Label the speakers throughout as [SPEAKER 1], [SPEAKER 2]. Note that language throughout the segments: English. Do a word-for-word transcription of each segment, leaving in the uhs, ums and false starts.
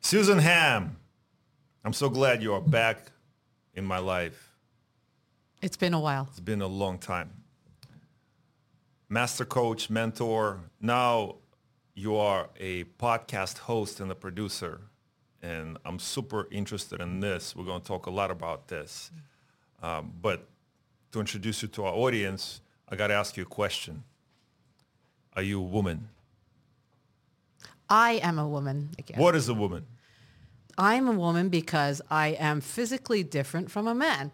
[SPEAKER 1] Susan Ham, I'm so glad you are back in my life.
[SPEAKER 2] It's been a while.
[SPEAKER 1] It's been a long time. Master coach, mentor. Now you are a podcast host and a producer. And I'm super interested in this. We're going to talk a lot about this. Um, but to introduce you to our audience, I got to ask you a question. Are you a woman?
[SPEAKER 2] I am a woman again.
[SPEAKER 1] What is a woman?
[SPEAKER 2] I'm a woman because I am physically different from a man.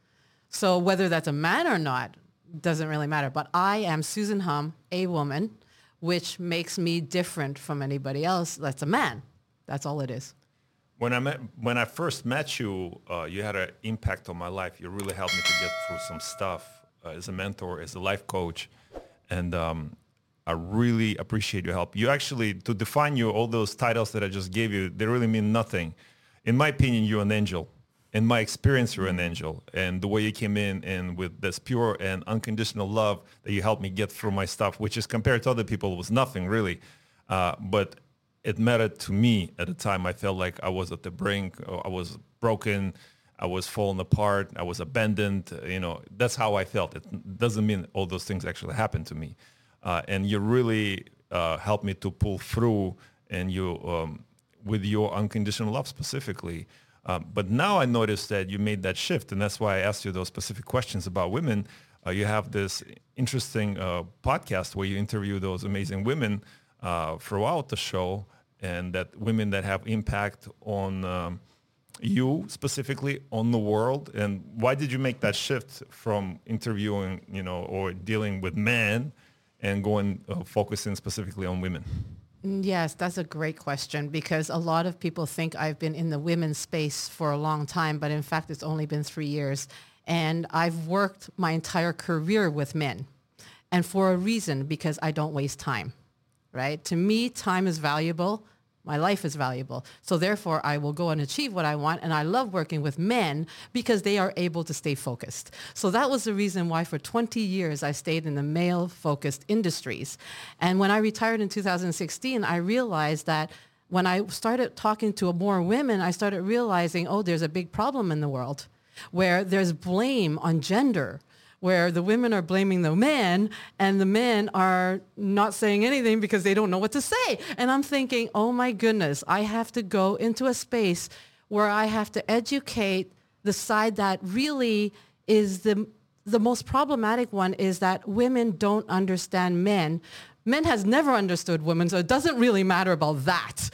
[SPEAKER 2] So whether that's a man or not doesn't really matter. But I am Susan Hum, a woman, which makes me different from anybody else that's a man. That's all it is.
[SPEAKER 1] When I met, when I first met you, uh, you had an impact on my life. You really helped me to get through some stuff uh, as a mentor, as a life coach, and um, I really appreciate your help. You actually, to define you, all those titles that I just gave you, they really mean nothing. In my opinion, you're an angel. In my experience, you're an angel. And the way you came in and with this pure and unconditional love that you helped me get through my stuff, which is compared to other people was nothing really. Uh, but it mattered to me at the time. I felt like I was at the brink. I was broken. I was falling apart. I was abandoned. You know, that's how I felt. It doesn't mean all those things actually happened to me. Uh, and you really uh, helped me to pull through, and you, um, with your unconditional love specifically. Um, but now I noticed that you made that shift, and that's why I asked you those specific questions about women. Uh, you have this interesting uh, podcast where you interview those amazing women uh, throughout the show, and that women that have impact on um, you specifically, on the world. And why did you make that shift from interviewing, you know, or dealing with men and going uh, focusing specifically on women?
[SPEAKER 2] Yes, that's a great question, because a lot of people think I've been in the women's space for a long time, but in fact, it's only been three years. And I've worked my entire career with men, and for a reason, because I don't waste time, right? To me, time is valuable. My life is valuable. So therefore, I will go and achieve what I want. And I love working with men because they are able to stay focused. So that was the reason why for twenty years I stayed in the male-focused industries. And when I retired in two thousand sixteen, I realized that when I started talking to more women, I started realizing, oh, there's a big problem in the world where there's blame on gender, where the women are blaming the men and the men are not saying anything because they don't know what to say. And I'm thinking, oh my goodness, I have to go into a space where I have to educate the side that really is the the most problematic one, is that women don't understand men. Men has never understood women, so it doesn't really matter about that.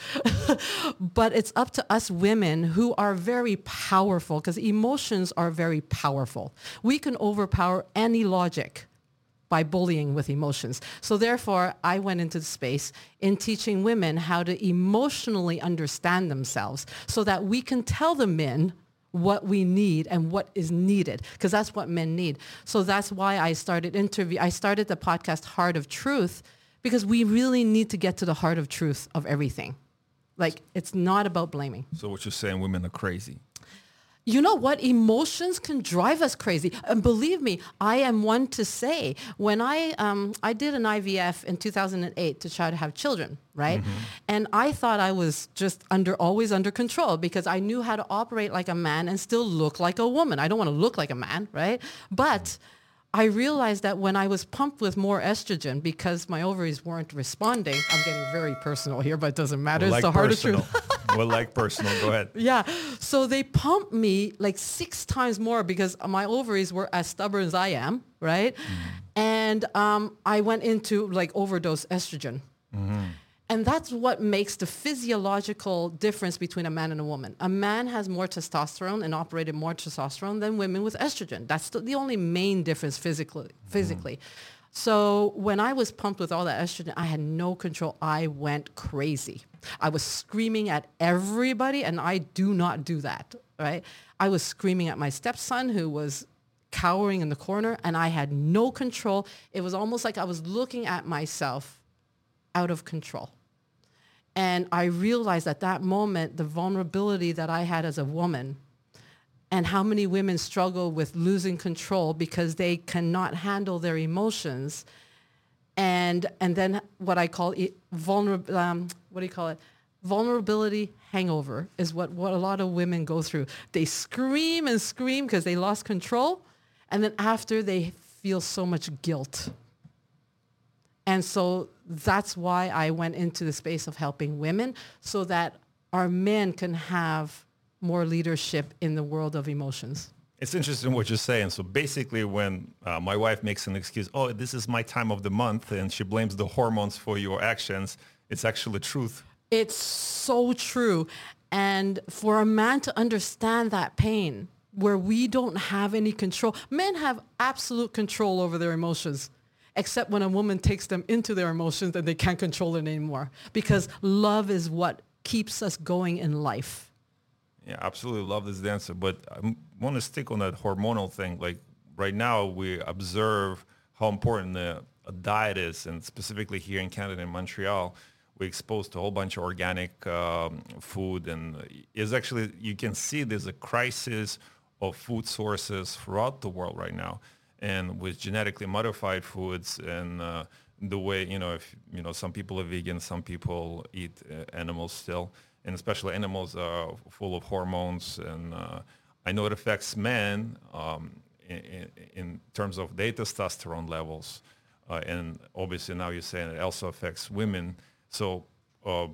[SPEAKER 2] But it's up to us women who are very powerful, because emotions are very powerful. We can overpower any logic by bullying with emotions. So therefore, I went into the space in teaching women how to emotionally understand themselves so that we can tell the men what we need and what is needed, because that's what men need. So that's why I started interview. I started the podcast Heart of Truth, because we really need to get to the heart of truth of everything. Like, it's not about blaming.
[SPEAKER 1] So what you're saying, women are crazy.
[SPEAKER 2] You know what? Emotions can drive us crazy. And believe me, I am one to say, when I um, I did an I V F in two thousand eight to try to have children, right? Mm-hmm. And I thought I was just under always under control because I knew how to operate like a man and still look like a woman. I don't want to look like a man, right? But I realized that when I was pumped with more estrogen because my ovaries weren't responding, I'm getting very personal here, but it doesn't matter.
[SPEAKER 1] Well,
[SPEAKER 2] it's
[SPEAKER 1] like
[SPEAKER 2] the heart of truth.
[SPEAKER 1] Well, like personal. Go ahead.
[SPEAKER 2] Yeah. So they pumped me like six times more because my ovaries were as stubborn as I am, right? Mm. And um, I went into like overdose estrogen. Mm-hmm. And that's what makes the physiological difference between a man and a woman. A man has more testosterone and operated more testosterone than women with estrogen. That's the, the only main difference physically. physically. Mm. So when I was pumped with all that estrogen, I had no control. I went crazy. I was screaming at everybody, and I do not do that, right? I was screaming at my stepson, who was cowering in the corner, and I had no control. It was almost like I was looking at myself out of control. And I realized at that moment the vulnerability that I had as a woman, and how many women struggle with losing control because they cannot handle their emotions. And and then what I call it vulnerable, um, what do you call it? vulnerability hangover is what, what a lot of women go through. They scream and scream because they lost control. And then after, they feel so much guilt. And so that's why I went into the space of helping women so that our men can have more leadership in the world of emotions.
[SPEAKER 1] It's interesting what you're saying. So basically when uh, my wife makes an excuse, oh, this is my time of the month, and she blames the hormones for your actions, it's actually truth.
[SPEAKER 2] It's so true. And for a man to understand that pain where we don't have any control, men have absolute control over their emotions, except when a woman takes them into their emotions and they can't control it anymore, because love is what keeps us going in life.
[SPEAKER 1] Yeah, absolutely love this answer. But I want to stick on that hormonal thing. Like right now, we observe how important the, a diet is, and specifically here in Canada, in Montreal, we're exposed to a whole bunch of organic um, food, and is actually, you can see there's a crisis of food sources throughout the world right now. And with genetically modified foods and uh, the way, you know, if, you know, some people are vegan, some people eat uh, animals still. And especially animals are full of hormones, and uh, I know it affects men um, in, in terms of their testosterone levels, uh, and obviously now you're saying it also affects women. So uh,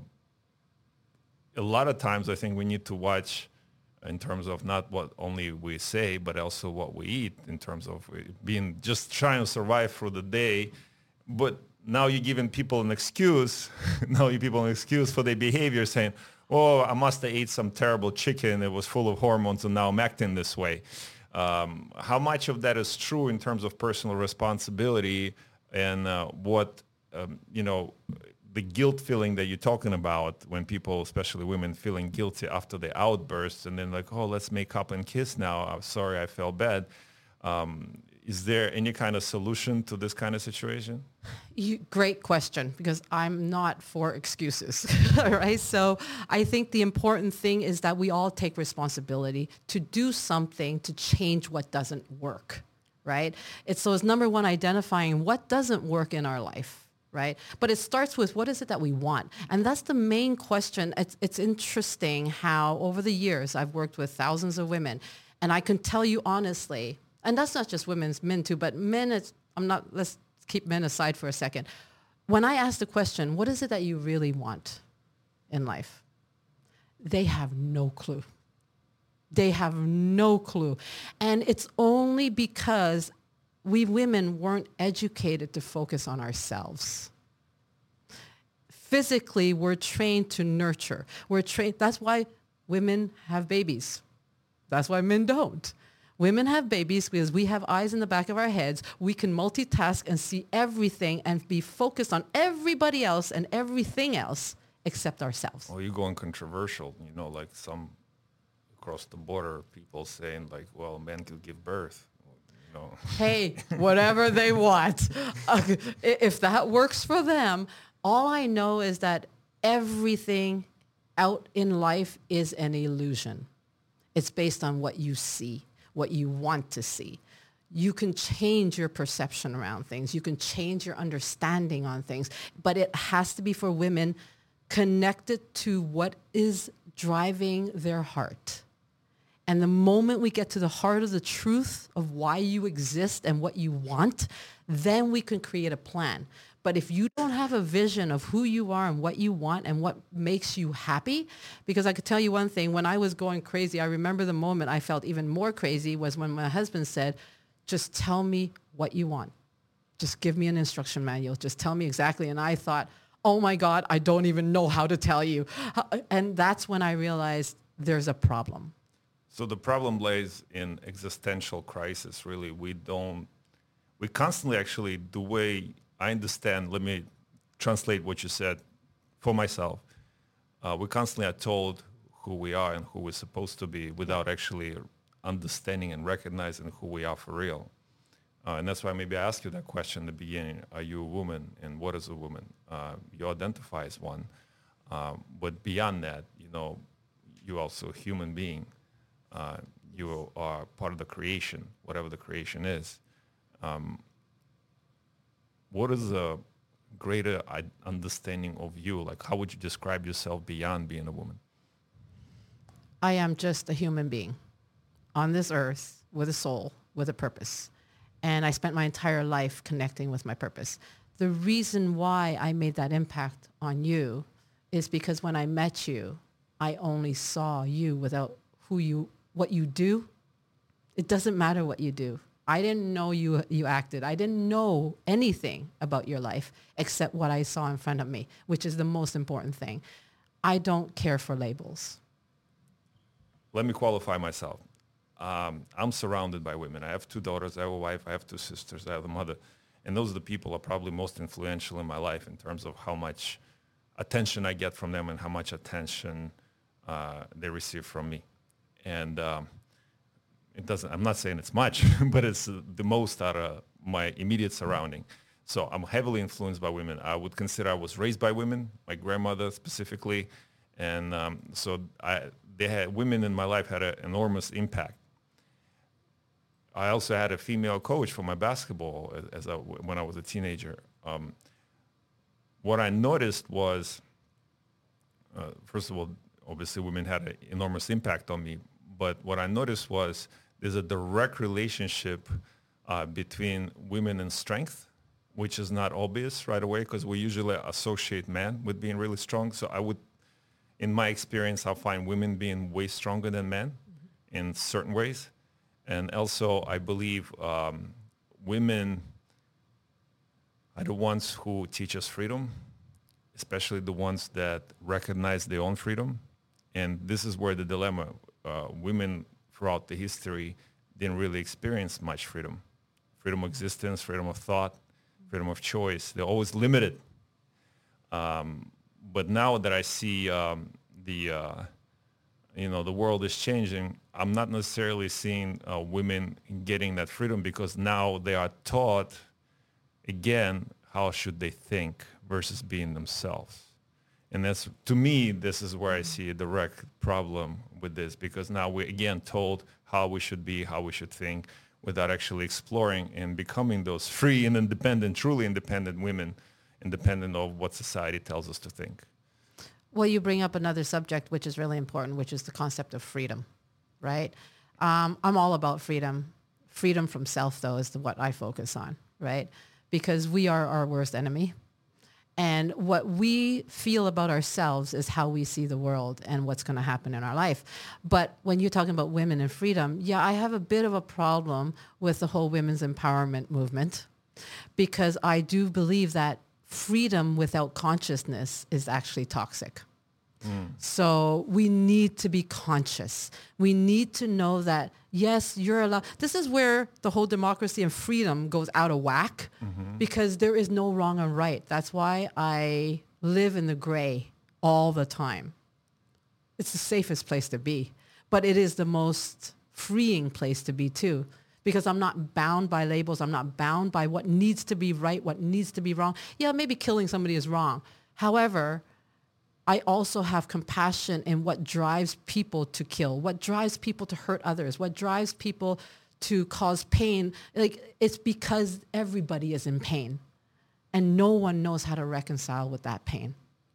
[SPEAKER 1] a lot of times I think we need to watch in terms of not what only we say, but also what we eat, in terms of being just trying to survive through the day, but now you're giving people an excuse. Now you people an excuse for their behavior, saying, oh, I must have ate some terrible chicken. It was full of hormones, and now I'm acting this way. Um, how much of that is true in terms of personal responsibility, and uh, what, um, you know, the guilt feeling that you're talking about when people, especially women, feeling guilty after the outbursts, and then like, oh, let's make up and kiss now. I'm sorry, I felt bad. Um, is there any kind of solution to this kind of situation?
[SPEAKER 2] You, great question, because I'm not for excuses, right? So I think the important thing is that we all take responsibility to do something to change what doesn't work, right? It's, so it's number one, identifying what doesn't work in our life, right? But it starts with, what is it that we want? And that's the main question. It's, it's interesting how over the years I've worked with thousands of women, and I can tell you honestly, and that's not just women's, men too, but men, it's, I'm not, let's keep men aside for a second. When I ask the question, what is it that you really want in life? They have no clue. They have no clue. And it's only because we women weren't educated to focus on ourselves. Physically, we're trained to nurture. We're trained, that's why women have babies. That's why men don't. Women have babies because we have eyes in the back of our heads. We can multitask and see everything and be focused on everybody else and everything else except ourselves.
[SPEAKER 1] Well, you're going controversial, you know, like some across the border people saying like, well, men could give birth. You know.
[SPEAKER 2] Hey, whatever they want. Uh, if that works for them, all I know is that everything out in life is an illusion. It's based on what you see, what you want to see. You can change your perception around things. You can change your understanding on things, but it has to be for women connected to what is driving their heart. And the moment we get to the heart of the truth of why you exist and what you want, then we can create a plan. But if you don't have a vision of who you are and what you want and what makes you happy, because I could tell you one thing, when I was going crazy, I remember the moment I felt even more crazy was when my husband said, just tell me what you want. Just give me an instruction manual. Just tell me exactly. And I thought, oh my God, I don't even know how to tell you. And that's when I realized there's a problem.
[SPEAKER 1] So the problem lays in existential crisis, really. We don't, we constantly actually, the way I understand, let me translate what you said for myself. Uh, we constantly are told who we are and who we're supposed to be without actually understanding and recognizing who we are for real. Uh, and that's why maybe I asked you that question in the beginning. Are you a woman, and what is a woman? Uh, you identify as one. Um, but beyond that, you know, you're also a human being. Uh, you are part of the creation, whatever the creation is. Um, what is a greater I- understanding of you? Like, how would you describe yourself beyond being a woman?
[SPEAKER 2] I am just a human being on this earth with a soul, with a purpose. And I spent my entire life connecting with my purpose. The reason why I made that impact on you is because when I met you, I only saw you without who you, what you do. It doesn't matter what you do. I didn't know you, you acted. I didn't know anything about your life except what I saw in front of me, which is the most important thing. I don't care for labels.
[SPEAKER 1] Let me qualify myself. Um, I'm surrounded by women. I have two daughters, I have a wife, I have two sisters, I have a mother. And those are the people who are probably most influential in my life in terms of how much attention I get from them and how much attention uh, they receive from me. And um, it doesn't, I'm not saying it's much, but it's uh, the most out of my immediate surrounding. So I'm heavily influenced by women. I would consider I was raised by women, my grandmother specifically. And um, so I, they had, women in my life had an enormous impact. I also had a female coach for my basketball as, as I, when I was a teenager. Um, what I noticed was, uh, first of all, obviously women had an enormous impact on me. But what I noticed was there's a direct relationship uh, between women and strength, which is not obvious right away because we usually associate men with being really strong. So I would, in my experience, I'll find women being way stronger than men mm-hmm. in certain ways. And also, I believe um, women are the ones who teach us freedom, especially the ones that recognize their own freedom. And this is where the dilemma, uh, women throughout the history didn't really experience much freedom. Freedom of existence, freedom of thought, freedom of choice. They're always limited. Um, but now that I see um, the, uh, you know, the world is changing, I'm not necessarily seeing uh, women getting that freedom because now they are taught, again, how should they think versus being themselves. And that's, to me, this is where I see a direct problem with this because now we're, again, told how we should be, how we should think, without actually exploring and becoming those free and independent, truly independent women, independent of what society tells us to think.
[SPEAKER 2] Well, you bring up another subject which is really important, which is the concept of freedom, right? Um, I'm all about freedom. Freedom from self, though, is the, what I focus on, right? Because we are our worst enemy. And what we feel about ourselves is how we see the world and what's going to happen in our life. But when you're talking about women and freedom, yeah, I have a bit of a problem with the whole women's empowerment movement because I do believe that freedom without consciousness is actually toxic. Mm. So we need to be conscious. We need to know that, yes, you're allowed. This is where the whole democracy and freedom goes out of whack mm-hmm. because there is no wrong and right. That's why I live in the gray all the time. It's the safest place to be, but it is the most freeing place to be too, because I'm not bound by labels. I'm not bound by what needs to be right, what needs to be wrong. Yeah, maybe killing somebody is wrong. However, I also have compassion in what drives people to kill, what drives people to hurt others, what drives people to cause pain. Like, it's because everybody is in pain and no one knows how to reconcile with that pain.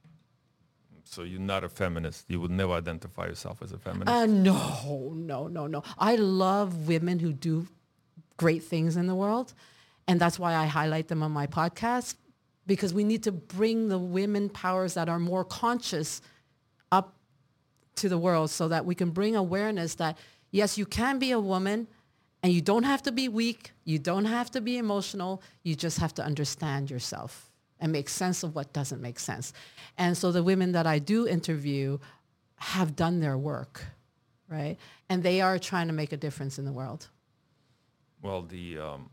[SPEAKER 1] So you're not a feminist. You would never identify yourself as a feminist.
[SPEAKER 2] Uh, no, no, no, no. I love women who do great things in the world. And that's why I highlight them on my podcast, because we need to bring the women powers that are more conscious up to the world so that we can bring awareness that, yes, you can be a woman and you don't have to be weak. You don't have to be emotional. You just have to understand yourself and make sense of what doesn't make sense. And so the women that I do interview have done their work, right? And they are trying to make a difference in the world.
[SPEAKER 1] Well, the um,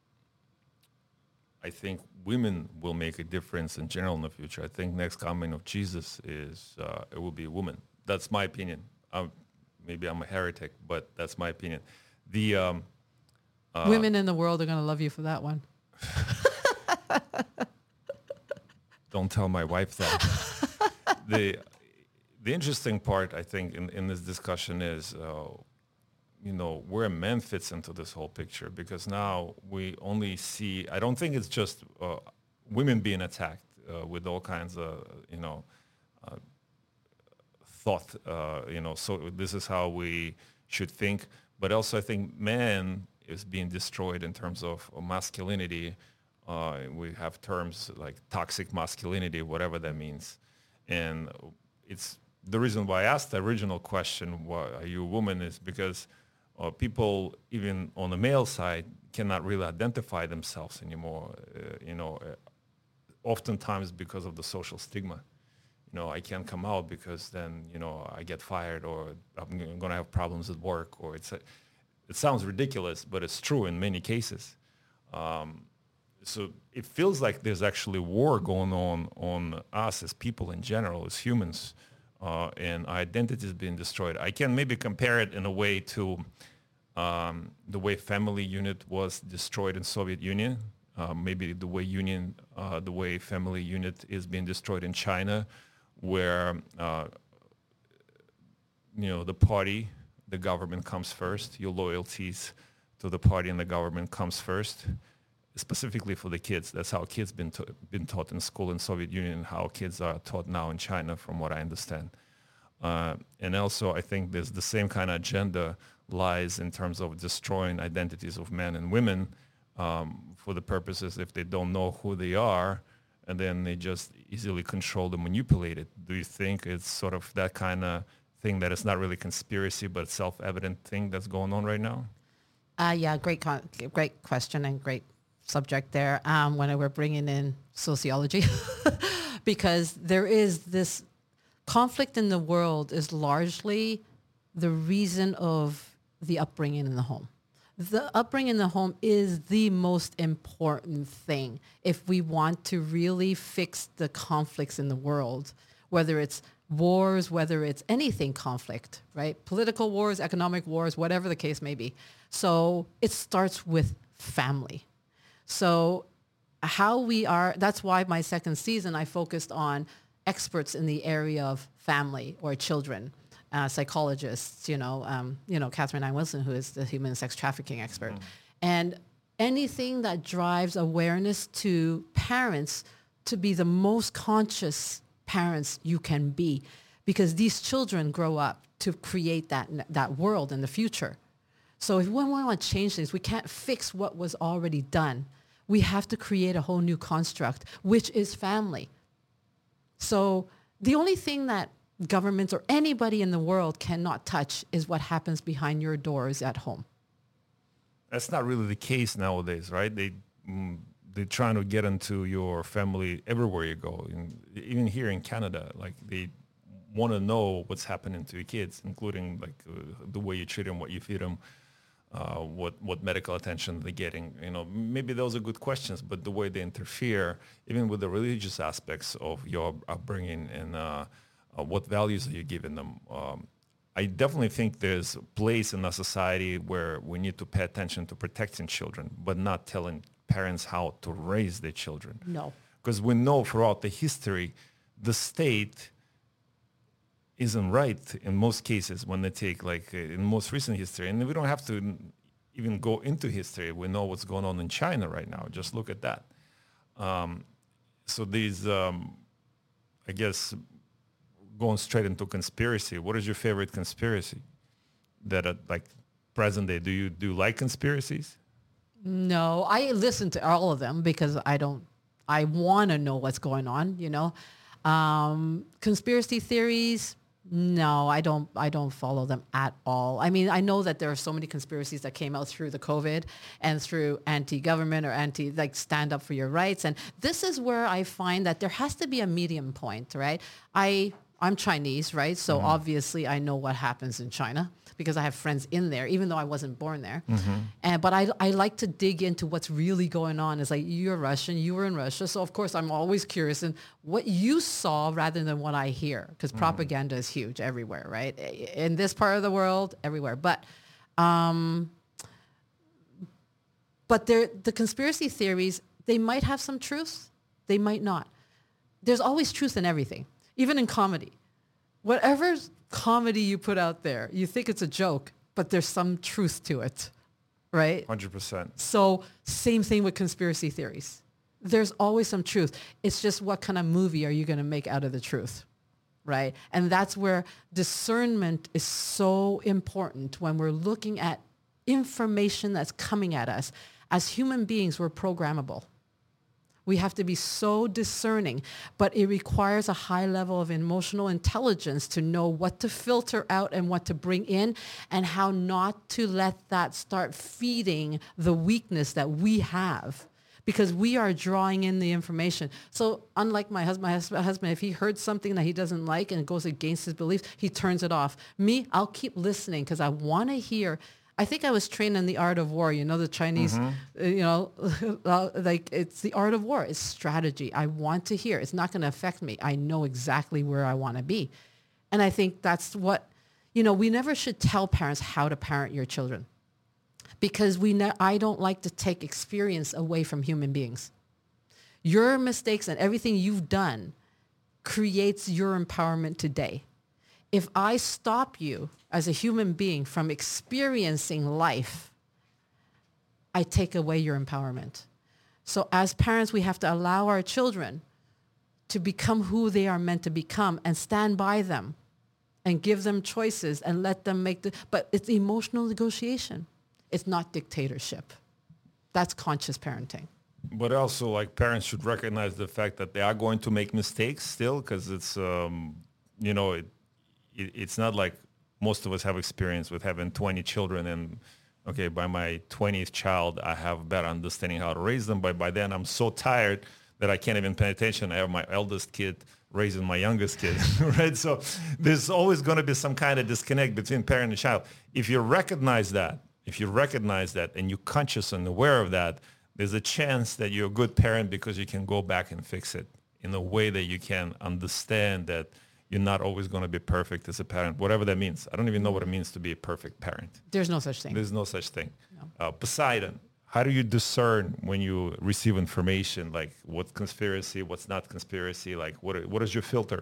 [SPEAKER 1] I think women will make a difference in general in the future. I think next coming of Jesus is uh, it will be a woman. That's my opinion. Um, maybe I'm a heretic, but that's my opinion. The um,
[SPEAKER 2] uh, women in the world are going to love you for that one.
[SPEAKER 1] Don't tell my wife that. the The interesting part, I think, in, in this discussion is, uh, you know, where men fits into this whole picture, because now we only see, I don't think it's just uh, women being attacked uh, with all kinds of, you know, uh, thought, uh, you know, so this is how we should think. But also I think man is being destroyed in terms of masculinity. Uh, we have terms like toxic masculinity, whatever that means. And it's the reason why I asked the original question, why are you a woman, is because uh, people, even on the male side, cannot really identify themselves anymore, uh, you know, uh, oftentimes because of the social stigma. You know, I can't come out because then, you know, I get fired, or I'm going to have problems at work, or it's, a, it sounds ridiculous, but it's true in many cases. Um, so it feels like there's actually war going on on us as people in general, as humans, uh, and our identity is being destroyed. I can maybe compare it in a way to um, the way family unit was destroyed in Soviet Union, uh, maybe the way union, uh, the way family unit is being destroyed in China, where uh, you know, the party, the government comes first. Your loyalties to the party and the government comes first, specifically for the kids. That's how kids been ta- been taught in school in Soviet Union, how kids are taught now in China, from what I understand. Uh, and also, I think there's the same kind of agenda lies in terms of destroying identities of men and women um, for the purposes if they don't know who they are, and then they just easily control and manipulate it. Do you think it's sort of that kind of thing that it's not really conspiracy, but self-evident thing that's going on right now?
[SPEAKER 2] Uh, yeah, great, con- great question and great subject there. Um, when we're bringing in sociology, because there is this conflict in the world is largely the reason of the upbringing in the home. The upbringing in the home is the most important thing if we want to really fix the conflicts in the world, whether it's wars, whether it's anything conflict, right? Political wars, economic wars, whatever the case may be. So it starts with family. So how we are, that's why my second season, I focused on experts in the area of family or children. Uh, psychologists, you know, um, you know, Catherine Ann Wilson, who is the human sex trafficking expert, mm. and anything that drives awareness to parents to be the most conscious parents you can be, because these children grow up to create that that world in the future. So if we want to change things, we can't fix what was already done. We have to create a whole new construct, which is family. So the only thing that governments or anybody in the world cannot touch is what happens behind your doors at home.
[SPEAKER 1] That's not really the case nowadays, right? They mm, they're trying to get into your family everywhere you go. And even here in Canada, like they want to know what's happening to your kids, including like uh, the way you treat them, what you feed them, uh, what what medical attention they're getting. You know, maybe those are good questions, but the way they interfere, even with the religious aspects of your upbringing and uh, Uh, what values are you giving them? Um, I definitely think there's a place in a society where we need to pay attention to protecting children, but not telling parents how to raise their children.
[SPEAKER 2] No.
[SPEAKER 1] Because we know throughout the history, the state isn't right in most cases when they take, like uh, in most recent history. And we don't have to even go into history. We know what's going on in China right now. Just look at that. Um, so these, um, I guess, going straight into conspiracy, what is your favorite conspiracy that uh, like present day? Do you do you like conspiracies?
[SPEAKER 2] No, I listen to all of them because I don't, I want to know what's going on, you know. Um, conspiracy theories, no, I don't, I don't follow them at all. I mean, I know that there are so many conspiracies that came out through the COVID and through anti-government or anti, like stand up for your rights. And this is where I find that there has to be a medium point, right? I, I'm Chinese, right? So mm-hmm. obviously I know what happens in China because I have friends in there, even though I wasn't born there. Mm-hmm. And but I, I like to dig into what's really going on. It's like, you're Russian, you were in Russia. So of course I'm always curious in what you saw rather than what I hear, because mm-hmm. propaganda is huge everywhere, right? In this part of the world, everywhere. But um, but the conspiracy theories, they might have some truth, they might not. There's always truth in everything. Even in comedy, whatever comedy you put out there, you think it's a joke, but there's some truth to it, right?
[SPEAKER 1] one hundred percent.
[SPEAKER 2] So same thing with conspiracy theories. there's always some truth. It's just what kind of movie are you going to make out of the truth, right? And that's where discernment is so important when we're looking at information that's coming at us. As human beings, we're programmable. We have to be so discerning, but it requires a high level of emotional intelligence to know what to filter out and what to bring in, and how not to let that start feeding the weakness that we have, because we are drawing in the information. So unlike my husband, my hus- husband, if he heard something that he doesn't like and it goes against his beliefs, he turns it off. Me, I'll keep listening because I want to hear. I think I was trained in the art of war. You know, the Chinese, mm-hmm. uh, you know, uh, like it's the art of war. It's strategy. I want to hear. It's not going to affect me. I know exactly where I want to be. And I think that's what, you know, we never should tell parents how to parent your children, because we ne- I don't like to take experience away from human beings. Your mistakes and everything you've done creates your empowerment today. If I stop you as a human being from experiencing life, I take away your empowerment. So as parents, we have to allow our children to become who they are meant to become and stand by them and give them choices and let them make the, but it's emotional negotiation. It's not dictatorship. That's conscious parenting.
[SPEAKER 1] But also, like, parents should recognize the fact that they are going to make mistakes still, because it's, um, you know, it, it, it's not like most of us have experience with having twenty children and, okay, by my twentieth child, I have better understanding how to raise them. But by then, I'm so tired that I can't even pay attention. I have my eldest kid raising my youngest kid, right? So there's always going to be some kind of disconnect between parent and child. If you recognize that, if you recognize that and you're conscious and aware of that, there's a chance that you're a good parent because you can go back and fix it in a way that you can understand that you're not always going to be perfect as a parent, whatever that means. I don't even know what it means to be a perfect parent.
[SPEAKER 2] There's no such thing.
[SPEAKER 1] There's no such thing.
[SPEAKER 2] No.
[SPEAKER 1] Uh, Poseidon, how do you discern when you receive information, like what's conspiracy, what's not conspiracy? Like what what is your filter?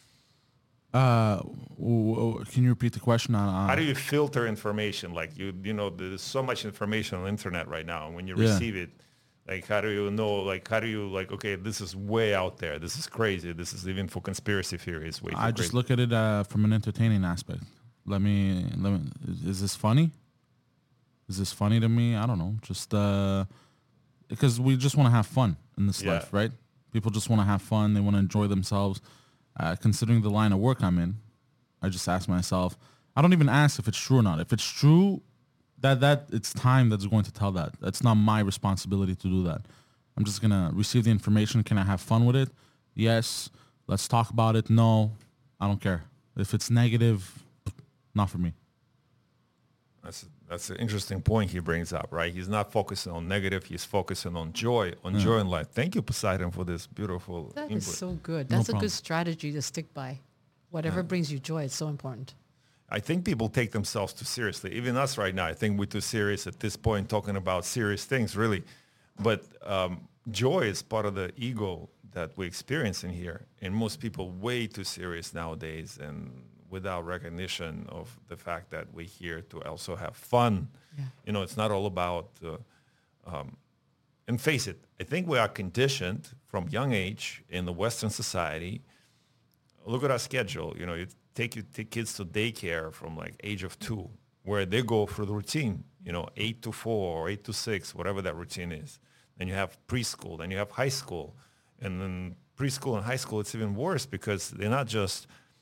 [SPEAKER 3] Uh, w- w- can you repeat the question? On, on
[SPEAKER 1] How do you filter information? Like you you know, there's so much information on the internet right now, and when you
[SPEAKER 3] Yeah.
[SPEAKER 1] receive it, like how do you know? Like how do you like? Okay, this is way out there. This is crazy. This is even for conspiracy theories. Way too
[SPEAKER 3] I just
[SPEAKER 1] crazy.
[SPEAKER 3] look at it uh, from an entertaining aspect. Let me, let me. Is, is this funny? Is this funny to me? I don't know. Just uh, because we just want to have fun in this
[SPEAKER 1] Yeah.
[SPEAKER 3] life, right? People just want to have fun. They want to enjoy themselves. Uh, considering the line of work I'm in, I just ask myself. I don't even ask if it's true or not. If it's true, that that it's time that's going to tell that. That's not my responsibility to do that. I'm just gonna receive the information. Can I have fun with it? Yes. Let's talk about it. No, I don't care. If it's negative, not for me.
[SPEAKER 1] That's that's an interesting point he brings up, right? He's not focusing on negative. He's focusing on joy, on
[SPEAKER 3] Yeah.
[SPEAKER 1] joy in life. Thank you, Poseidon, for this beautiful
[SPEAKER 2] That
[SPEAKER 1] input.
[SPEAKER 2] is so good.
[SPEAKER 3] No
[SPEAKER 2] That's a
[SPEAKER 3] problem.
[SPEAKER 2] good strategy to stick by. Whatever brings you joy is so important.
[SPEAKER 1] I think people take themselves too seriously. Even us right now, I think we're too serious at this point talking about serious things, really. But um, joy is part of the ego that we experience in here. And most people way too serious nowadays and without recognition of the fact that we're here to also have fun.
[SPEAKER 2] Yeah.
[SPEAKER 1] You know, it's not all about, uh, um, and face it, I think we are conditioned from young age in the Western society. Look at our schedule. You know, you take you take kids to daycare from like age of two, where they go through the routine. You know, eight to four or eight to six, whatever that routine is. Then you have preschool. Then you have high school, and then preschool and high school. It's even worse because they're not just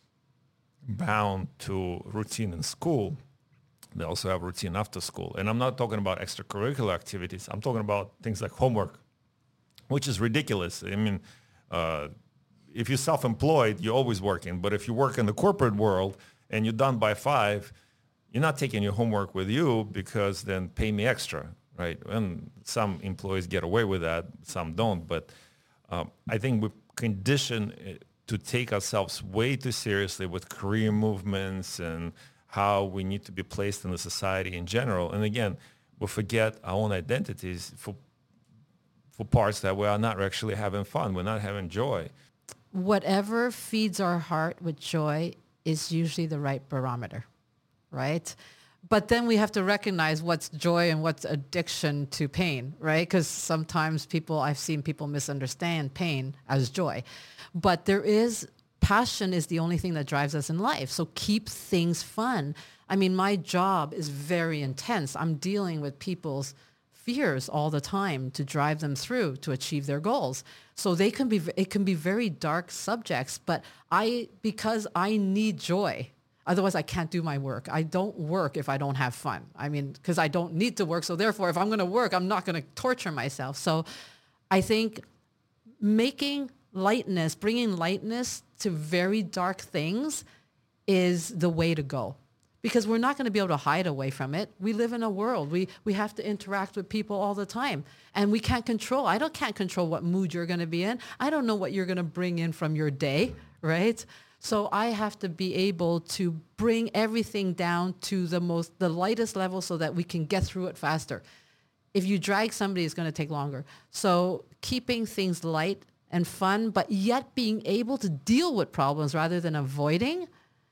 [SPEAKER 1] bound to routine in school. They also have routine after school. And I'm not talking about extracurricular activities. I'm talking about things like homework, which is ridiculous. I mean. Uh, If you're self-employed, you're always working. But if you work in the corporate world and you're done by five, you're not taking your homework with you because then pay me extra, right? And some employees get away with that, some don't. But um, I think we're conditioned to take ourselves way too seriously with career movements and how we need to be placed in the society in general. And again, we forget our own identities for for parts that we are not actually having fun. We're not having joy.
[SPEAKER 2] Whatever feeds our heart with joy is usually the right barometer, right? But then we have to recognize what's joy and what's addiction to pain, right? Because sometimes people, I've seen people misunderstand pain as joy. But there is, passion is the only thing that drives us in life. So keep things fun. I mean, my job is very intense. I'm dealing with people's fears all the time to drive them through to achieve their goals. So they can be, it can be very dark subjects, but I, because I need joy, otherwise I can't do my work. I don't work if I don't have fun. I mean, because I don't need to work. So therefore, if I'm going to work, I'm not going to torture myself. So I think making lightness, bringing lightness to very dark things is the way to go. Because we're not going to be able to hide away from it. We live in a world. We we have to interact with people all the time. And we can't control. I don't can't control what mood you're going to be in. I don't know what you're going to bring in from your day, right? So I have to be able to bring everything down to the most, the lightest level so that we can get through it faster. If you drag somebody, it's going to take longer. So keeping things light and fun, but yet being able to deal with problems rather than avoiding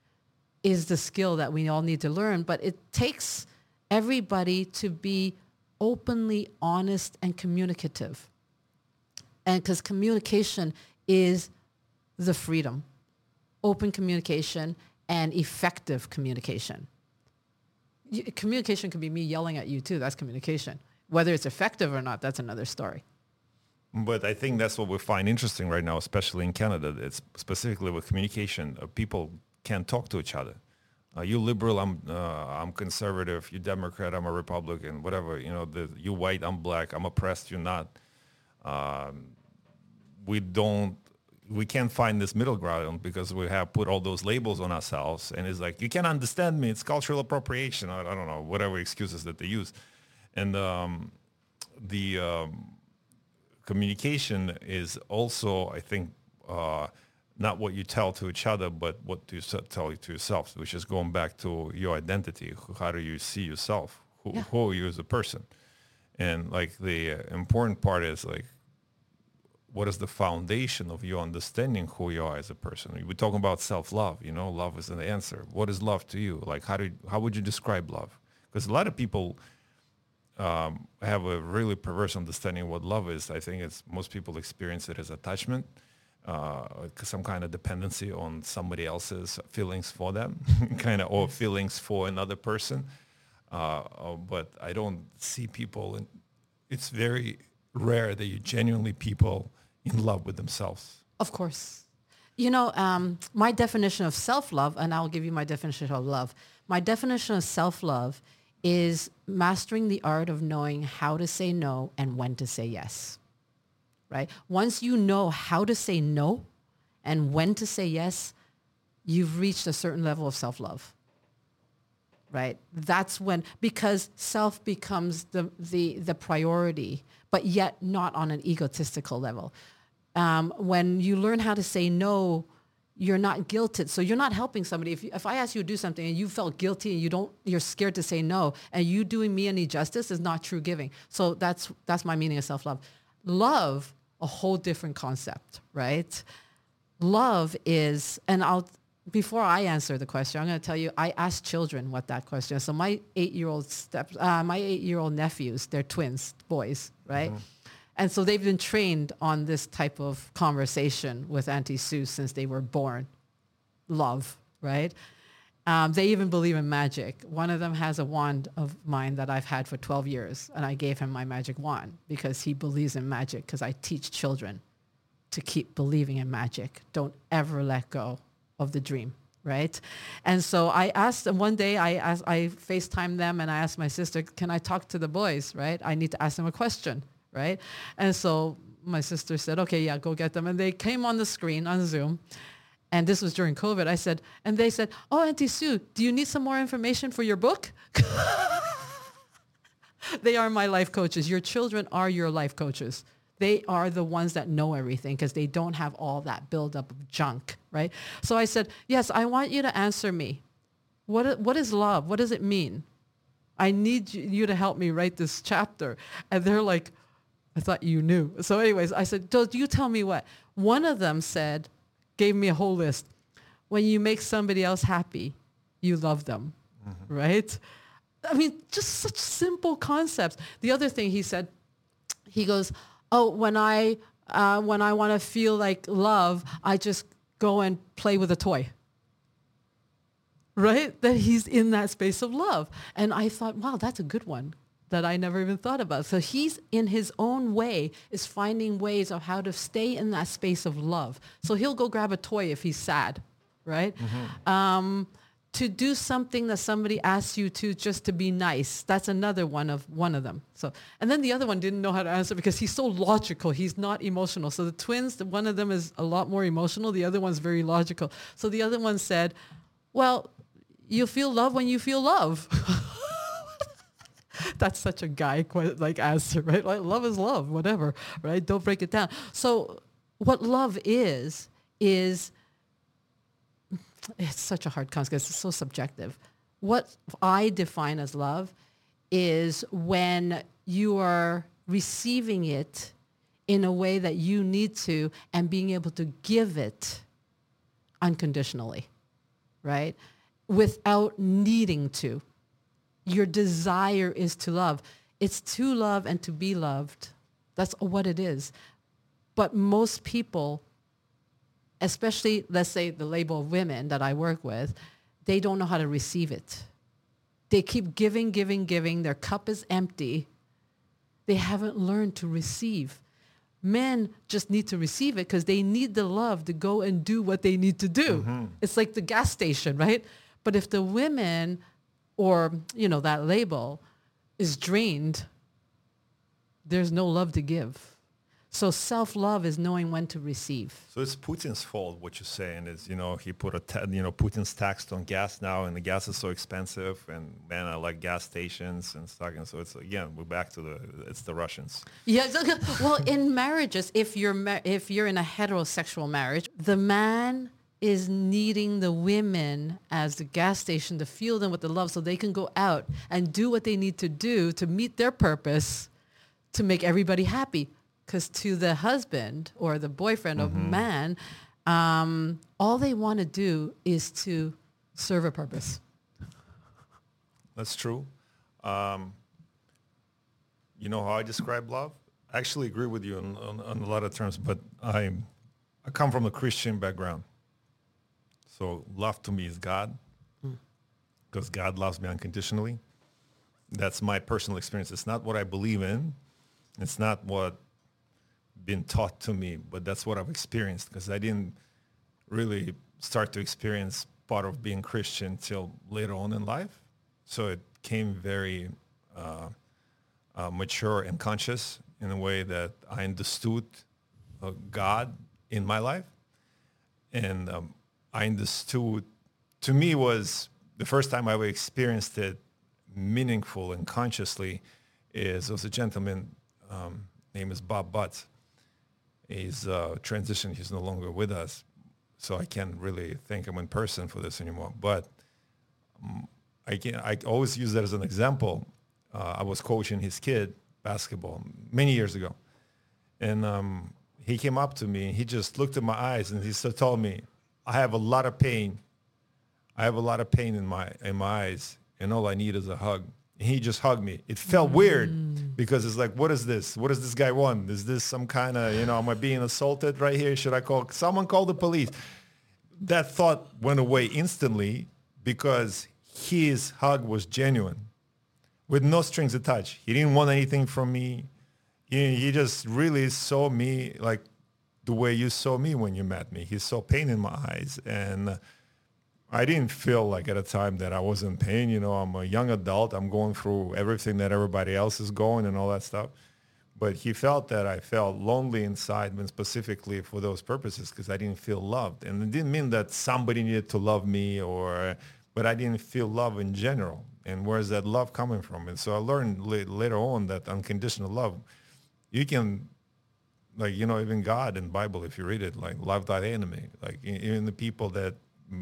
[SPEAKER 2] is the skill that we all need to learn. But it takes everybody to be openly honest and communicative. And because communication is the freedom. Open communication and effective communication. Y- Communication can be me yelling at you too. That's communication. Whether it's effective or not, that's another story.
[SPEAKER 1] But I think that's what we find interesting right now, especially in Canada. It's specifically with communication. Uh, people can't talk to each other. Uh, you liberal, I'm uh, I'm conservative. You Democrat, I'm a Republican. Whatever, you know. The, you white, I'm black. I'm oppressed, you're not. Um, we don't. We can't find this middle ground because we have put all those labels on ourselves, and it's like you can't understand me. It's cultural appropriation. I, I don't know, whatever excuses that they use, and um, the um, communication is also, I think. Uh, not what you tell to each other, but what you tell to yourself, which is going back to your identity. How do you see yourself? Who,
[SPEAKER 2] Yeah.
[SPEAKER 1] who are you as a person? And like the uh, important part is like, what is the foundation of your understanding who you are as a person? We're talking about self-love, you know, love is an answer. What is love to you? Like, how do you, how would you describe love? Because a lot of people um, have a really perverse understanding of what love is. I think it's most people experience it as attachment. Uh, some kind of dependency on somebody else's feelings for them, kind of, or feelings for another person. Uh, uh, but I don't see people, and it's very rare that you genuinely people in love with themselves.
[SPEAKER 2] Of course. You know, um, my definition of self-love, and I'll give you my definition of love. My definition of self-love is mastering the art of knowing how to say no and when to say yes. Right? Once you know how to say no and when to say yes, you've reached a certain level of self-love. Right? That's when, because self becomes the, the, the priority, but yet not on an egotistical level. Um, when you learn how to say no, you're not guilted. So you're not helping somebody. If, you, if I ask you to do something and you felt guilty and you don't, you're scared to say no, and you doing me any justice is not true giving. So that's, that's my meaning of self-love. Love, a whole different concept, right? Love is, and I'll, before I answer the question, I'm going to tell you, I ask children what that question is. So my eight-year-old step, uh, my eight-year-old nephews, they're twins, boys, right? Mm-hmm. And so they've been trained on this type of conversation with Auntie Sue since they were born. Love, right? Um, they even believe in magic. One of them has a wand of mine that I've had for twelve years, and I gave him my magic wand because he believes in magic, because I teach children to keep believing in magic. Don't ever let go of the dream, right? And so I asked them one day, I asked, I FaceTimed them, and I asked my sister, can I talk to the boys, right? I need to ask them a question, right? And so my sister said, okay, yeah, go get them. And they came on the screen on Zoom. And this was during COVID. I said, and they said, oh, Auntie Sue, do you need some more information for your book? They are my life coaches. Your children are your life coaches. They are the ones that know everything because they don't have all that buildup of junk, right? So I said, yes, I want you to answer me. What, what is love? What does it mean? I need you to help me write this chapter. And they're like, I thought you knew. So anyways, I said, do you tell me what? One of them said, gave me a whole list. When you make somebody else happy, you love them, mm-hmm. right? I mean, just such simple concepts. The other thing he said, he goes, oh, when I, uh, when I want to feel like love, I just go and play with a toy. Right? That he's in that space of love. And I thought, wow, that's a good one that I never even thought about. So he's in his own way is finding ways of how to stay in that space of love. So he'll go grab a toy if he's sad, right? Mm-hmm. Um, to do something that somebody asks you to just to be nice. That's another one of one of them. So, and then the other one didn't know how to answer because he's so logical. He's not emotional. So the twins, the, one of them is a lot more emotional. The other one's very logical. So the other one said, well, you feel love when you feel love. That's such a guy like answer, right? Like love is love, whatever, right? Don't break it down. So what love is, is it's such a hard concept because it's so subjective. What I define as love is when you are receiving it in a way that you need to and being able to give it unconditionally, right? Without needing to. Your desire is to love. It's to love and to be loved. That's what it is. But most people, especially, let's say, the label of women that I work with, they don't know how to receive it. They keep giving, giving, giving. Their cup is empty. They haven't learned to receive. Men just need to receive it because they need the love to go and do what they need to do. Mm-hmm. It's like the gas station, right? But if the women or, you know, that label is drained, there's no love to give. So self-love is knowing when to receive.
[SPEAKER 1] So it's Putin's fault. What you're saying is, you know, he put a, ta- you know, Putin's taxed on gas now, and the gas is so expensive, and man, I like gas stations and stuff. And so it's again, we're back to the, it's the Russians.
[SPEAKER 2] Yeah. Well, in marriages, if you're ma- if you're in a heterosexual marriage, the man is needing the women as the gas station to fuel them with the love, so they can go out and do what they need to do to meet their purpose, to make everybody happy. Because to the husband or the boyfriend mm-hmm. of man, um, all they want to do is to serve a purpose.
[SPEAKER 1] That's true. Um, you know how I describe love? I actually agree with you on, on, on a lot of terms, but I I come from a Christian background. So love to me is God, because mm. God loves me unconditionally. That's my personal experience. It's not what I believe in. It's not what been taught to me, but that's what I've experienced, because I didn't really start to experience part of being Christian till later on in life. So it came very uh, uh, mature and conscious in a way that I understood uh, God in my life. And um, I understood, to me was the first time I ever experienced it meaningful and consciously is, there was a gentleman, um, name is Bob Butts. He's uh, transitioned, he's no longer with us. So I can't really thank him in person for this anymore. But um, I, can, I always use that as an example. Uh, I was coaching his kid basketball many years ago. And um, he came up to me and he just looked at my eyes and he said, told me, I have a lot of pain. I have a lot of pain in my in my eyes, and all I need is a hug. And he just hugged me. It felt mm. weird because it's like, what is this? What does this guy want? Is this some kind of, you know, am I being assaulted right here? Should I call, someone call the police? That thought went away instantly because his hug was genuine with no strings attached. He didn't want anything from me. He, he just really saw me like the way you saw me when you met me. He saw pain in my eyes. And uh, I didn't feel like at a time that I was in pain. You know, I'm a young adult. I'm going through everything that everybody else is going and all that stuff. But he felt that I felt lonely inside, and specifically for those purposes, because I didn't feel loved. And it didn't mean that somebody needed to love me, or, but I didn't feel love in general. And where's that love coming from? And so I learned la- later on that unconditional love, you can, like, you know, even God in the Bible, if you read it, like, love thy enemy. Like, even the people that,